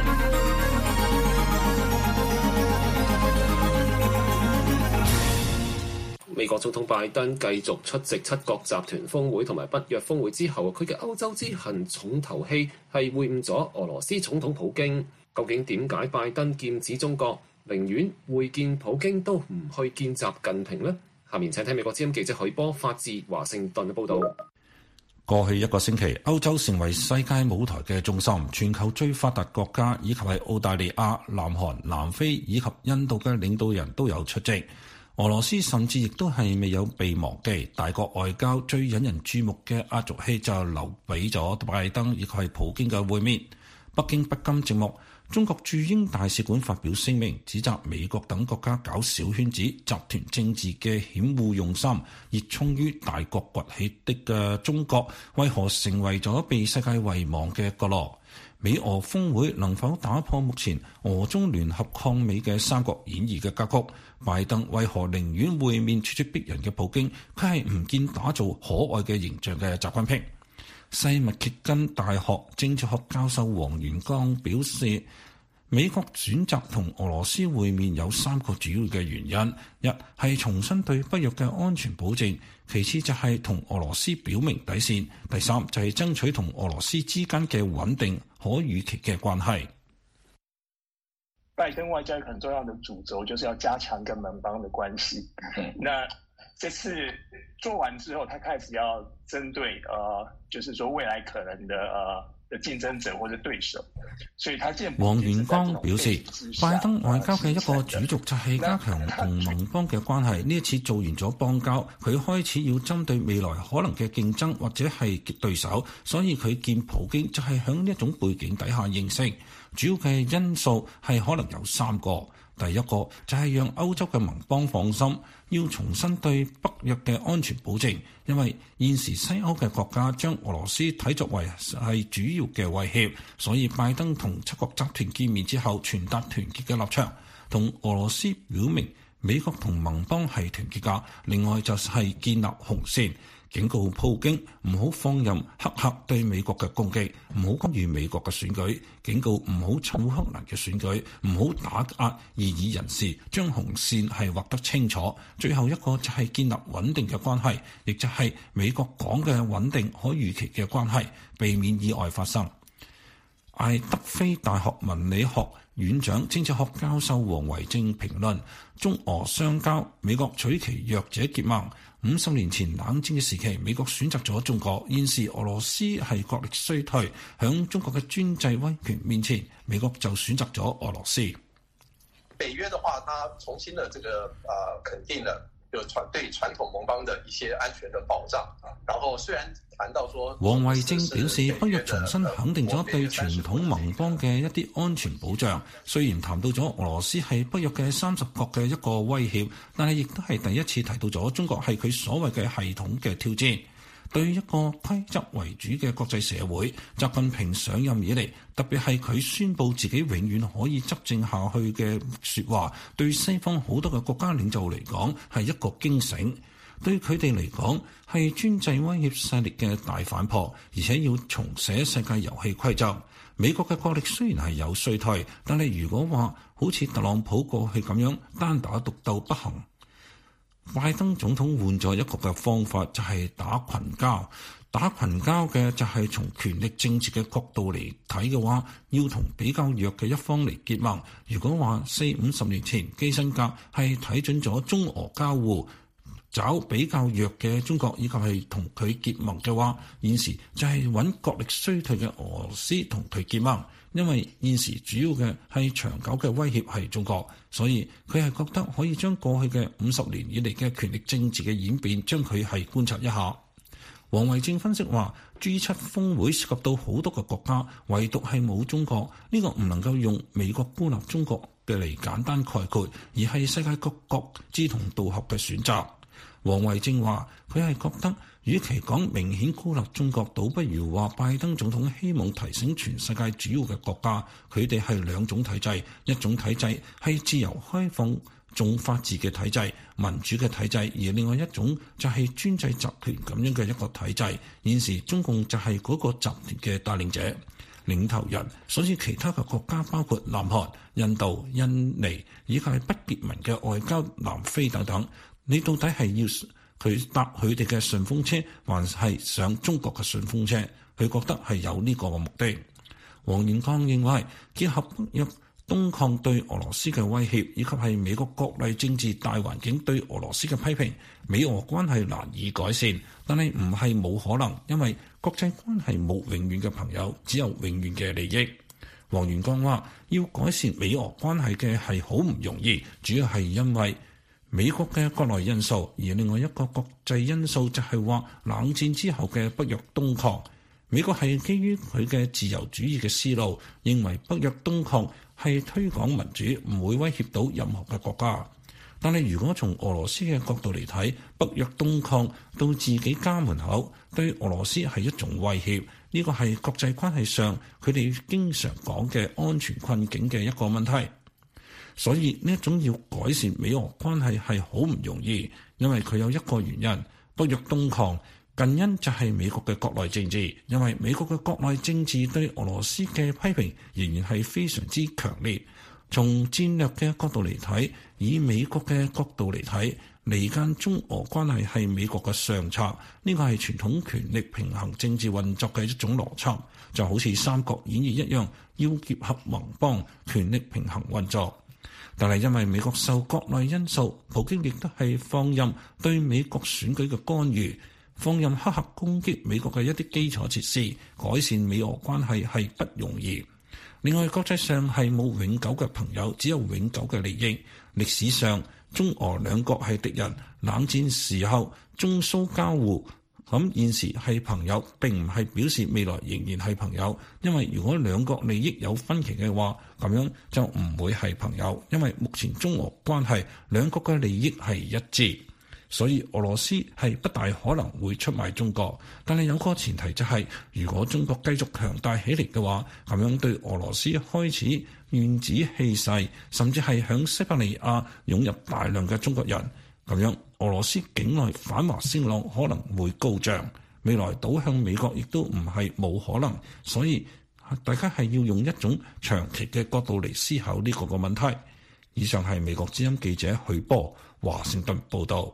美國總統拜登繼續出席七國集團峰會同埋北約峰會之後，佢嘅歐洲之行重頭戲係會晤咗俄羅斯總統普京。究竟點解拜登劍指中國，寧願會見普京都唔去見習近平呢？下面請聽美國之音記者許波發自華盛頓嘅報導。 過去一個星期，歐洲成為世界舞台嘅重心，全球最發達國家以及係澳大利亞、南韓、南非以及印度嘅領導人都有出席。俄羅斯甚至亦都係未有被忘記，大國外交最引人注目嘅壓軸戲就留俾咗拜登以及係普京嘅會面。北京不甘寂寞，中國駐英大使館發表聲明，指責美國等國家搞小圈子集團政治嘅險惡用心，熱衷於大國崛起的嘅中國，為何成為咗被世界遺忘嘅角落？美俄峰會能否打破目前俄中聯合抗美嘅三國演義嘅格局？拜登為何寧願會面咄咄逼人嘅普京，佢係唔見打造可愛嘅形象嘅習近平？西密歇根大學政治學教授黃元剛表示，美國選擇同俄羅斯會面有三個主要嘅原因：一係重新對北約嘅安全保證，其次就係同俄羅斯表明底線，第三就係爭取同俄羅斯之間嘅穩定可預期嘅關係。 拜登外交很重要的主軸就是要加強跟盟邦的關係。那這次做完之後，他開始要針對呃，就是說未來可能的呃的競爭者或者對手，所以他見黃元光表示，拜登外交嘅一個主軸就係加強同盟邦嘅關係。呢一次做完咗邦交，佢開始要針對未來可能嘅競爭或者係對手，所以佢見普京就係響呢一種背景底下認識。主要嘅因素係可能有三個。第一個就係讓歐洲嘅盟邦放心，要重新對北約嘅安全保證，因為現時西歐嘅國家將俄羅斯睇作為係主要嘅威脅，所以拜登同七國集團見面之後傳達團結嘅立場，同俄羅斯表明美國同盟邦係團結㗎。另外就係建立紅線，警告普京唔好放任黑客對美國嘅攻擊，唔好干預美國嘅選舉，警告唔好趁烏克蘭嘅選舉，唔好打壓異議人士，將紅線係畫得清楚。最後一個就係建立穩定嘅關係，亦就係美國講嘅穩定可預期嘅關係，避免意外發生。艾德菲大學文理學院長、政治學教授王維正評論：中俄相交，美國取其弱者結盟。五十年前冷戰嘅時期，美國選擇咗中國，現時俄羅斯係國力衰退，響中國嘅專制威權面前，美國就選擇咗俄羅斯。 北約的話，它重新的這個呃肯定了就傳對傳統盟邦的一些安全的保障。然後雖然談到說， 王維正表示，北約重新肯定咗對傳統盟邦嘅一啲安全保障。雖然談到咗俄羅斯係北約嘅三十國嘅一個威脅，但係亦都係第一次提到咗中國係佢所謂嘅系統嘅挑戰。對一個規則為主嘅國際社會，習近平上任以嚟，特別係佢宣布自己永遠可以執政下去嘅說話，對西方好多嘅國家領袖嚟講係一個驚醒。對佢哋嚟講係專制威脅勢力嘅大反撲，而且要重寫世界遊戲規則。美國嘅國力雖然係有衰退，但係如果話好似特朗普過去咁樣單打獨鬥不行，拜登總統換咗一個嘅方法，就係打群交。打群交嘅就係從權力政治嘅角度嚟睇嘅話，要同比較弱嘅一方嚟結盟。如果話四五十年前基辛格係睇準咗中俄交互，找比較弱嘅中國以及係同佢結盟嘅話，現時就係揾國力衰退嘅俄羅斯同佢結盟。因為現時主要嘅係長久嘅威脅係中國，所以佢係覺得可以將過去嘅五十年以嚟嘅權力政治嘅演變，將佢係觀察一下。王維正分析話 G 七 峰會涉及到好多個國家，唯獨係冇中國，呢個唔能夠用美國孤立中國嘅嚟簡單概括，而係世界各國志同道合嘅選擇。王維正話佢係覺得，與其講明顯孤立中國，倒不如話拜登總統希望提醒全世界主要嘅國家，佢哋係兩種體制，一種體制係自由開放重法治嘅體制、民主嘅體制，而另外一種就係專制集權咁樣嘅一個體制。現時中共就係嗰個集團嘅帶領者、領頭人，所以其他嘅國家包括南韓、印度、印尼以及係不結盟嘅外交南非等等，你到底係要佢搭佢哋嘅順風車，還係上中國嘅順風車？佢覺得係有呢個嘅目的。黃元光認為，結合北約東抗對俄羅斯嘅威脅，以及係美國國內政治大環境對俄羅斯嘅批評，美俄關係難以改善。但係唔係冇可能，因為國際關係冇永遠嘅朋友，只有永遠嘅利益。黃元光話，要改善美俄關係嘅係好唔容易，主要係因為美國嘅國內因素，而另外一個國際因素就係話冷戰之後嘅北約東擴。美國係基於佢嘅自由主義嘅思路，認為北約東擴係推廣民主，唔會威脅到任何嘅國家。但係如果從俄羅斯嘅角度嚟睇，北約東擴到自己家門口，對俄羅斯係一種威脅。呢個係國際關係上佢哋經常講嘅安全困境嘅一個問題。所以呢一種要改善美俄關係係好唔容易，因為佢有一個原因，北約東擴近因就係美國嘅國內政治，因為美國嘅國內政治對俄羅斯嘅批評仍然係非常之強烈。從戰略嘅角度嚟睇，以美國嘅角度嚟睇，離間中俄關係係美國嘅上策，呢個係傳統權力平衡政治運作嘅一種邏輯，就好似《三國演義》一樣，要結合盟邦，權力平衡運作。但係因為美國受國內因素，普京亦都係放任對美國選舉嘅干預， 放任黑客攻擊美國嘅一啲基礎設施，改善美俄關係係不容易。另外，國際上係冇永久嘅朋友，只有永久嘅利益。歷史上，中俄兩國係敵人，冷戰時候中蘇交互，咁現時係朋友，並唔係表示未來仍然係朋友。因為如果兩國利益有分歧嘅話，咁樣就唔會係朋友。因為目前中俄關係兩國嘅利益係一致。所以俄羅斯係不大可能會出賣中國，但係有個前提就係、是，如果中國繼續強大起嚟嘅話，咁樣對俄羅斯開始面子氣勢，甚至係響西伯利亞湧入大量嘅中國人，咁樣俄羅斯境內反華聲浪可能會高漲，未來倒向美國亦都唔係冇可能。所以大家係要用一種長期嘅角度嚟思考呢個個問題。以上係美國之音記者許波華盛頓報道。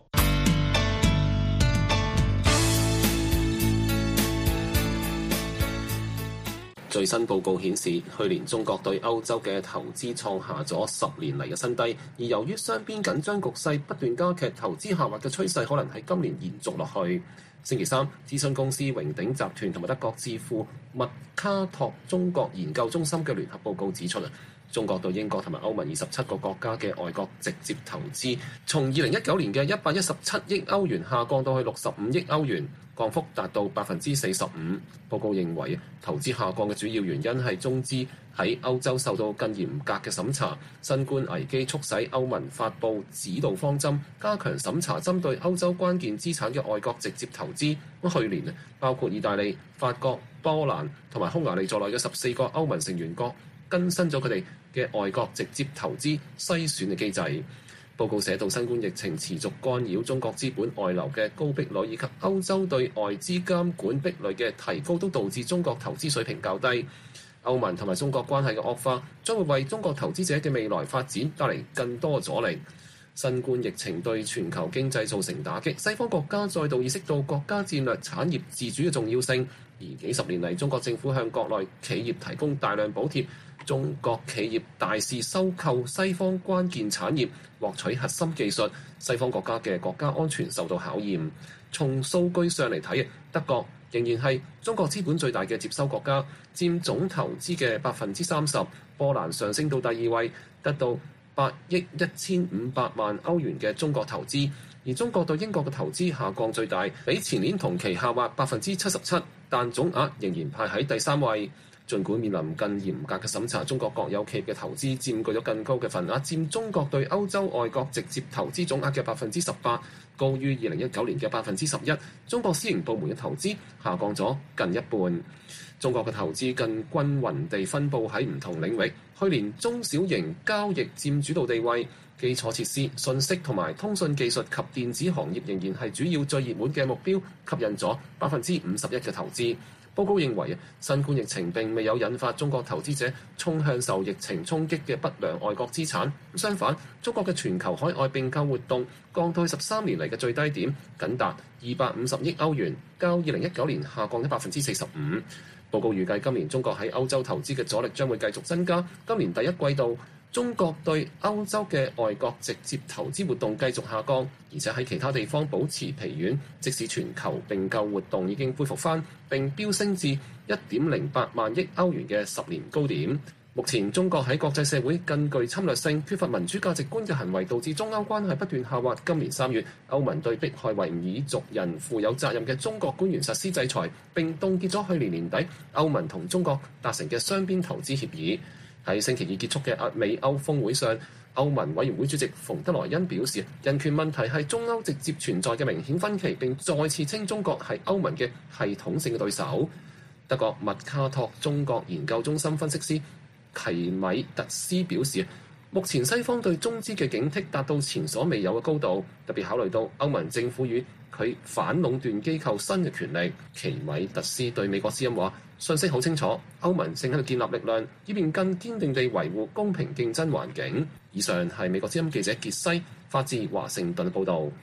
最新報告顯示，去年中國對歐洲嘅投資創下咗十年嚟嘅新低，而由於雙邊緊張局勢不斷加劇，投資下滑嘅趨勢可能喺今年延續落去。星期三，諮詢公司榮鼎集團同埋德國智庫麥卡托中國研究中心嘅聯合報告指出，中國對英國同埋歐盟二十七個國家嘅外國直接投資，從二零一九年嘅一百一十七億歐元下降到去六十五億歐元，降幅達到百分之四十五。報告認為，投資下降嘅主要原因係中資喺歐洲受到更嚴格嘅審查，新冠危機促使歐盟發布指導方針，加強審查針對歐洲關鍵資產嘅外國直接投資。去年包括意大利、法國、波蘭同埋匈牙利在內嘅十四個歐盟成員國更新咗佢哋嘅外國直接投資篩選嘅機制。報告寫到，新冠疫情持續干擾中國資本外流嘅高壁壘，以及歐洲對外資監管壁壘嘅提高，都導致中國投資水平較低。歐盟同埋中國關係嘅惡化，將會為中國投資者嘅未來發展帶嚟更多阻力。新冠疫情對全球經濟造成打擊，西方國家再度意識到國家戰略產業自主嘅重要性。而幾十年嚟，中國政府向國內企業提供大量補貼，中國企業大肆收購西方關鍵產業，獲取核心技術，西方國家嘅國家安全受到考驗。從數據上嚟睇，德國仍然係中國資本最大嘅接收國家，佔總投資嘅百分之三十。波蘭上升到第二位，得到八億一千五百萬歐元嘅中國投資。而中國對英國嘅投資下降最大，比前年同期下滑百分之七十七，但總額仍然排喺第三位。儘管面臨更嚴格嘅審查，中國國有企業嘅投資佔據咗更高嘅份額，佔中國對歐洲外國直接投資總額嘅百分之十八，高於二零一九年嘅百分之十一。中國私營部門嘅投資下降咗近一半。中國嘅投資更均勻地分佈喺唔同領域。去年中小型交易佔主導地位，基礎設施、信息同埋通訊技術及電子行業仍然係主要最熱門嘅目標，吸引咗百分之五十一嘅投資。報告認為，新冠疫情並未有引發中國投資者衝向受疫情衝擊嘅不良外國資產。相反，中國嘅全球海外並購活動降到十三年嚟嘅最低點，僅達二百五十億歐元，較二零一九年下降咗百分之四十五。報告預計今年中國喺歐洲投資嘅阻力將會繼續增加。今年第一季度，中國對歐洲嘅外國直接投資活動繼續下降，而且喺其他地方保持疲軟。即使全球並購活動已經恢復翻，並飆升至一點零八萬億歐元嘅十年高點。目前中國喺國際社會更具侵略性、缺乏民主價值觀嘅行為，導致中歐關係不斷下滑。今年三月，歐盟對迫害維吾爾族人負有責任嘅中國官員實施制裁，並凍結咗去年年底歐盟同中國達成嘅雙邊投資協議。喺星期二結束嘅美歐峰會上，歐盟委員會主席馮德萊恩表示，人權問題係中歐直接存在嘅明顯分歧，並再次稱中國係歐盟嘅系統性嘅對手。德國麥卡托中國研究中心分析師奇米特斯表示，目前西方對中資嘅警惕達到前所未有嘅高度，特別考慮到歐盟政府與佢反壟斷機構新嘅權力。奇米特斯對美國之音話，信息好清楚，歐盟正喺度建立力量，以便更堅定地維護公平競爭環境。以上係美國之音記者傑西發自華盛頓報導。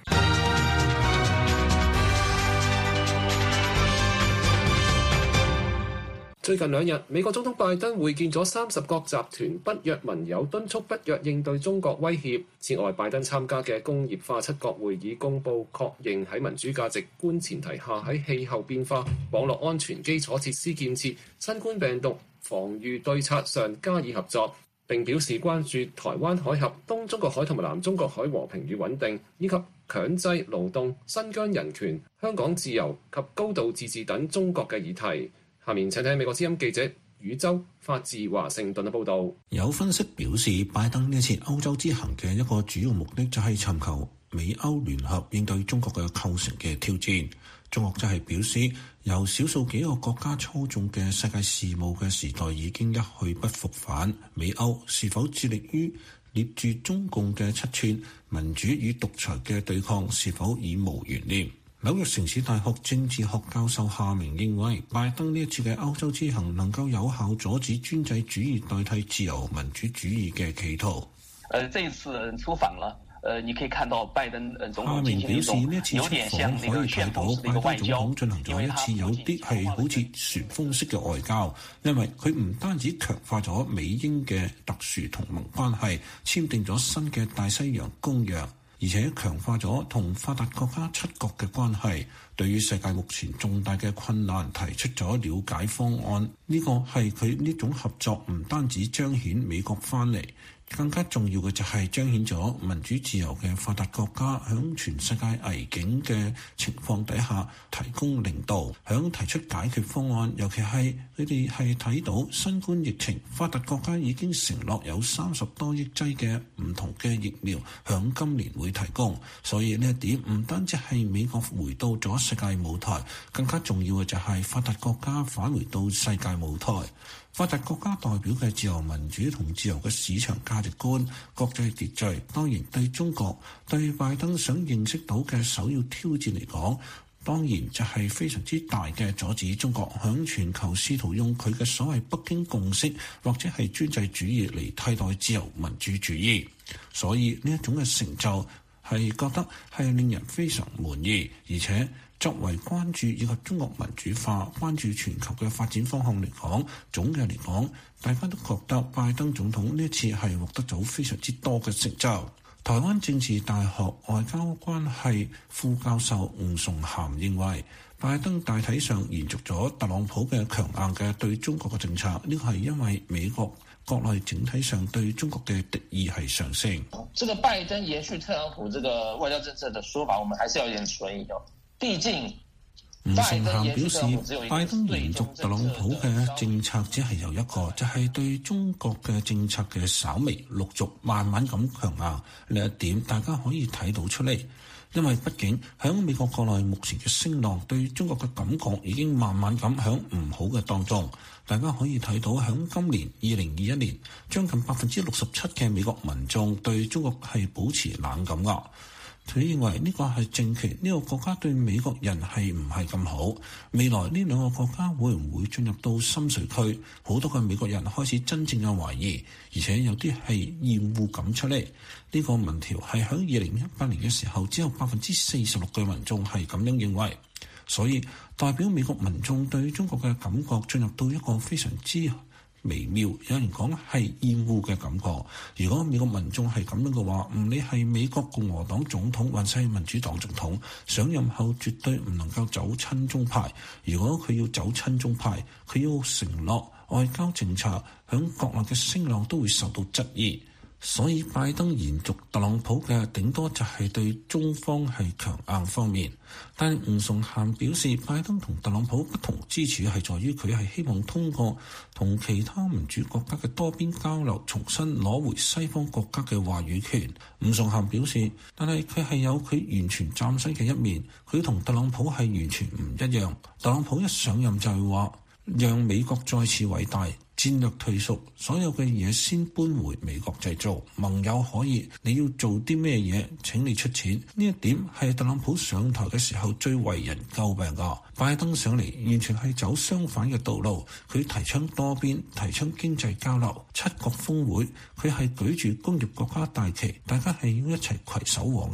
最近兩日，美國總統拜登會見咗三十國集團北約盟友，敦促北約應對中國威脅。此外，拜登參加嘅工業化七國會議公佈確認喺民主價值觀前提下，喺氣候變化、網絡安全、基礎設施建設、新冠病毒防禦對策上加以合作，並表示關注台灣海峽、東中國海同埋南中國海和平與穩定，以及強制勞動、新疆人權、香港自由及高度自治等中國嘅議題。下面請睇美國之音記者宇宙發自華盛頓嘅報導。 有分析表示，拜登呢次歐洲之行嘅一個主要目的就係尋求美歐聯合應對中國嘅構成嘅挑戰。中國就係表示，由少數幾個國家操縱嘅世界事務嘅時代已經一去不復返。美歐是否致力於捏住中共嘅七寸，民主與獨裁嘅對抗是否已無懸念？紐約城市大學政治學教授夏明認為，拜登呢一次嘅歐洲之行能夠有效阻止專制主義代替自由民主主義嘅企圖。 呃，這次出訪了，呃，你可以看到拜登總統夏明表示，呢一次出訪可以睇到拜登總統進行咗一次有啲係好似旋風式嘅外交，因為佢唔單止強化咗美英嘅特殊同盟關係，簽訂咗新嘅大西洋公約，而且強化咗同發達國家七國嘅關係，對於世界目前重大嘅困難提出咗了解方案。呢個係佢呢種合作唔單止彰顯美國翻嚟，更加重要嘅就係彰顯咗民主自由嘅發達國家響全世界危境嘅情況底下提供領導，響提出解決方案。尤其係佢哋係睇到新冠疫情，發達國家已經承諾有三十多億劑嘅唔同嘅疫苗響今年會提供，所以呢一點唔單止係美國回到咗世界舞台，更加重要嘅就係發達國家返回到世界舞台。發達國家代表嘅自由民主同自由嘅市場價值觀、國際秩序，當然對中國、對拜登想認識到嘅首要挑戰嚟講，當然就係非常之大嘅阻止中國響全球試圖用佢嘅所謂北京共識或者係專制主義嚟替代自由民主主義。所以呢一種嘅成就係覺得係令人非常滿意，而且作為關注以及中國民主化、關注全球嘅發展方向嚟講，總嘅嚟講，大家都覺得拜登總統呢一次係獲得咗非常之多嘅成就。台灣政治大學外交關係副教授吳崇涵認為，拜登大體上延續咗特朗普嘅強硬嘅對中國嘅政策，呢個係因為美國國內整體上對中國嘅敵意係上升。 這個拜登延續特朗普這個外交政策的說法，我們還是要有點存疑哦。畢竟， 吳崇涵表示，拜登延續特朗普嘅政策只係有一個，就係、是、對中國嘅政策嘅稍微陸續慢慢咁強硬。呢一點大家可以睇到出嚟，因為畢竟喺美國國內目前嘅聲浪對中國嘅感覺已經慢慢咁喺唔好嘅當中。大家可以睇到喺今年二零二一年，將近百分之六十七嘅美國民眾對中國係保持冷感㗎。佢認為呢個係政權，呢個國家對美國人係唔係咁好？未來呢兩個國家會唔會進入到深水區？好多嘅美國人開始真正嘅懷疑，而且有啲係厭惡感出嚟。呢個民調係喺二零一八年嘅時候，只有百分之四十六嘅民眾係咁樣認為，所以代表美國民眾對中國嘅感覺進入到一個非常之微妙，有人講係厭惡嘅感覺。如果美國民眾係咁樣嘅話，唔理係美國共和黨總統還是民主黨總統上任後，絕對唔能夠走親中派。如果佢要走親中派，佢要承諾外交政策響國內嘅聲浪都會受到質疑。所以拜登延續特朗普嘅頂多就係對中方係強硬方面，但吳崇涵表示，拜登同特朗普不同之處係在於佢係希望通過同其他民主國家嘅多邊交流，重新攞回西方國家嘅話語權。吳崇涵表示，但係佢係有佢完全嶄新嘅一面，佢同特朗普係完全唔一樣。特朗普一上任就係話讓美國再次偉大，戰略退縮，所有嘅嘢先搬回美國製造，盟友可以，你要做啲咩嘢請你出錢。呢一點係特朗普上台嘅時候最為人詬病噶。拜登上嚟完全係走相反嘅道路，佢提倡多邊，提倡經濟交流，七國峰會佢係舉住工業國家大旗，大家係要一齊攜手往前。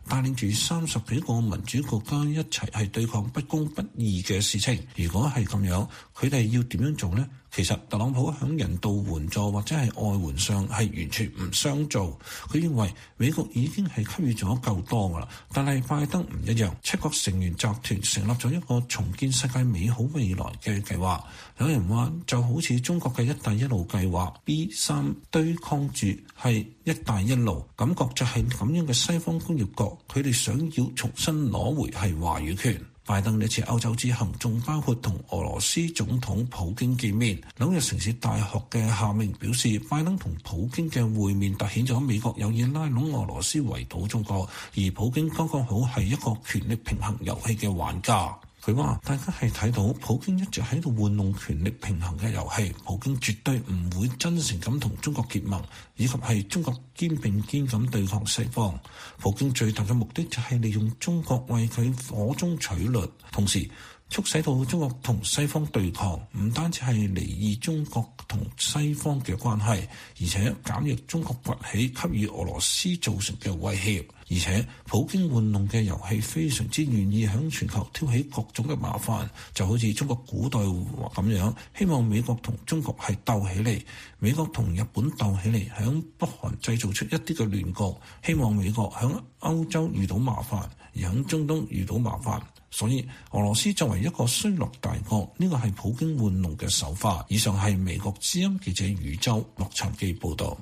帶領住三十幾個民主國家一齊係對抗不公不義嘅事情。如果係咁樣，佢哋要點樣做呢？其實特朗普喺人道援助或者係外援上係完全唔相做。佢認為美國已經係給予咗夠多㗎啦，但係拜登唔一樣。七國成員集團成立咗一個重建世界美好未來嘅計劃。有人話就好似中國嘅一帶一路計劃 B 三對抗住係一帶一路，感覺就係咁樣嘅西方工業國，佢哋想要重新攞回係話語權。拜登呢次歐洲之行仲包括同俄羅斯總統普京見面。紐約城市大學嘅夏明表示，拜登同普京嘅會面凸顯咗美國有意拉攏俄羅斯圍堵中國，而普京剛剛好係一個權力平衡遊戲嘅玩家。佢話大家係睇到普京一直喺度玩弄權力平衡嘅遊戲，普京絕對唔會真誠咁同中國結盟，以及係中國肩並肩咁對抗西方。普京最大嘅目的就係利用中國為佢火中取栗，同時促使到中國同西方對抗，唔單止係離異中國同西方嘅關係，而且減弱中國崛起給予俄羅斯造成嘅威脅。而且普京玩弄嘅遊戲非常之願意向全球挑起各種嘅麻煩，就好似中國古代咁樣，希望美國同中國係鬥起嚟，美國同日本鬥起嚟，響北韓製造出一啲嘅亂局，希望美國響歐洲遇到麻煩，而響中東遇到麻煩。所以俄羅斯作為一個衰落大國，呢個係普京玩弄嘅手法。以上係美國之音記者宇宙洛杉磯報道。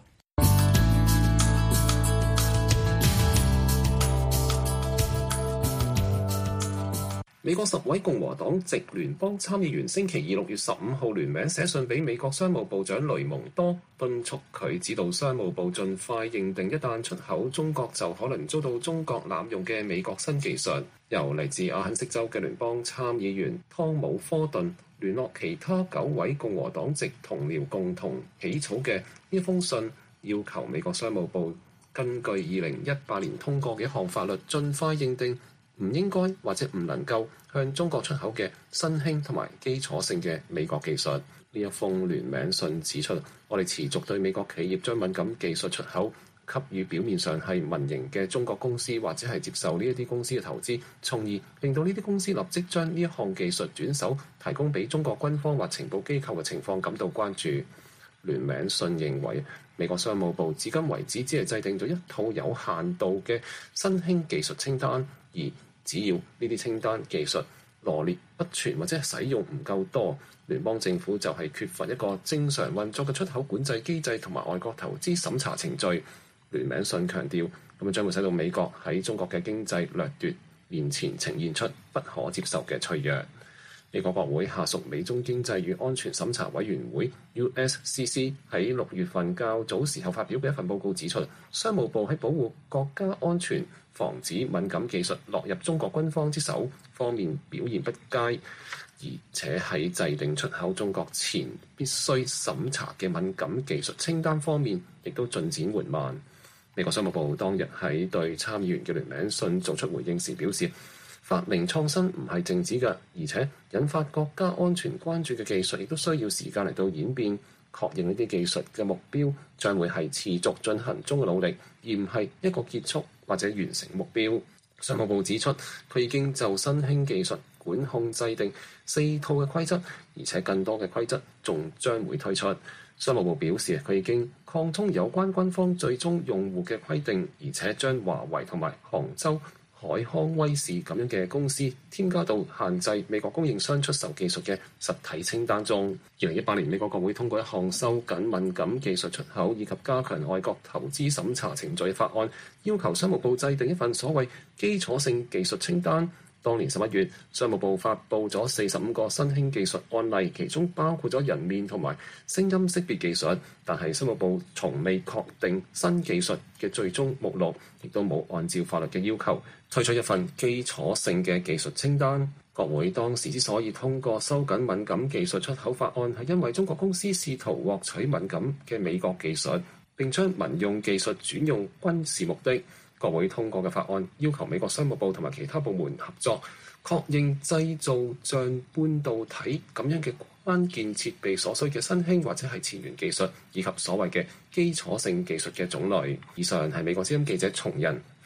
美國十位共和黨籍聯邦參議員星期二六月十五號聯名寫信俾美國商務部長雷蒙多，敦促佢指導商務部盡快認定一旦出口中國就可能遭到中國濫用嘅美國新技術。由嚟自阿肯色州嘅聯邦參議員湯姆科頓聯絡其他九位共和黨籍同僚共同起草嘅呢封信，要求美國商務部根據二零一八年通過嘅一項法律，盡快認定唔應該或者唔能夠向中國出口嘅新興同埋基礎性嘅美國技術。呢一封聯名信指出，我哋持續對美國企業將敏感技術出口給予表面上係民營嘅中國公司，或者係接受呢一啲公司嘅投資，從而令到呢啲公司立即將呢一項技術轉手提供俾中國軍方或情報機構嘅情況感到關注。聯名信認為，美國商務部至今為止只係制定咗一套有限度嘅新興技術清單，而只要呢啲清單技術羅列不全或者使用唔夠多，聯邦政府就係缺乏一個正常運作嘅出口管制機制同埋外國投資審查程序。聯名信強調，咁樣將會使到美國喺中國嘅經濟掠奪面前呈現出不可接受嘅脆弱。美國國會下屬美中經濟與安全審查委員會 U S C C 喺六月份較早時候發表嘅一份報告指出，商務部喺保護國家安全、防止敏感技術落入中國軍方之手方面表現不佳，而且喺制定出口中國前必須審查嘅敏感技術清單方面，亦都進展緩慢。美國商務部當日喺對參議員嘅聯名信做出回應時表示，發明創新唔係靜止嘅，而且引發國家安全關注嘅技術亦都需要時間嚟到演變。確認呢啲技術嘅目標將會係持續進行中嘅努力，而唔係一個結束或者完成目標。商務部指出，佢已經就新興技術管控制定四套嘅規則，而且更多嘅規則仲將會推出。商務部表示，佢已經擴充有關軍方最終用戶嘅規定，而且將華為同埋杭州海康威視咁樣嘅公司添加到限制美國供應商出售技術嘅實體清單中。二零一八年，美國國會通過一項收緊敏感技術出口以及加強外國投資審查程序法案，要求商務部制定一份所謂基礎性技術清單。當年十一月，商務部發布咗四十五個新興技術案例，其中包括咗人面同埋聲音識別技術，但係商務部從未確定新技術嘅最終目錄，亦都冇按照法律嘅要求推出一份基礎性嘅技術清單。國會當時之所以通過收緊敏感技術出口法案，係因為中國公司試圖獲取敏感嘅美國技術，並將民用技術轉用軍事目的。國會通過嘅法案要求美國商務部同埋其他部門合作，確認製造像半導體咁樣嘅關鍵設備所需嘅新興或者係前沿技術，以及所謂嘅基礎性技術嘅種類。以上係美國之音記者松仁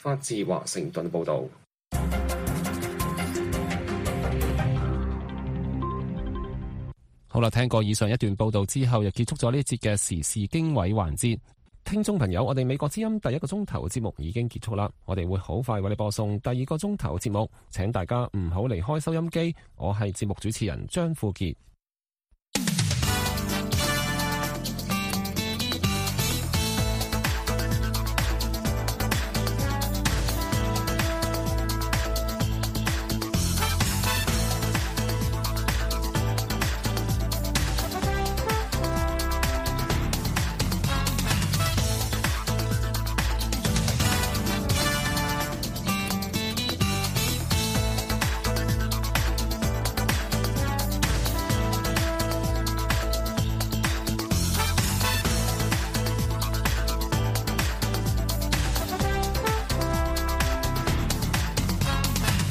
發自華盛頓報導。 好啦，聽過以上一段報導之後，又結束咗呢一節嘅時事經緯環節。聽眾朋友，我哋美國之音第一個鐘頭節目已經結束啦，我哋會好快為你播送第二個鐘頭節目，請大家唔好離開收音機。我係節目主持人張富傑。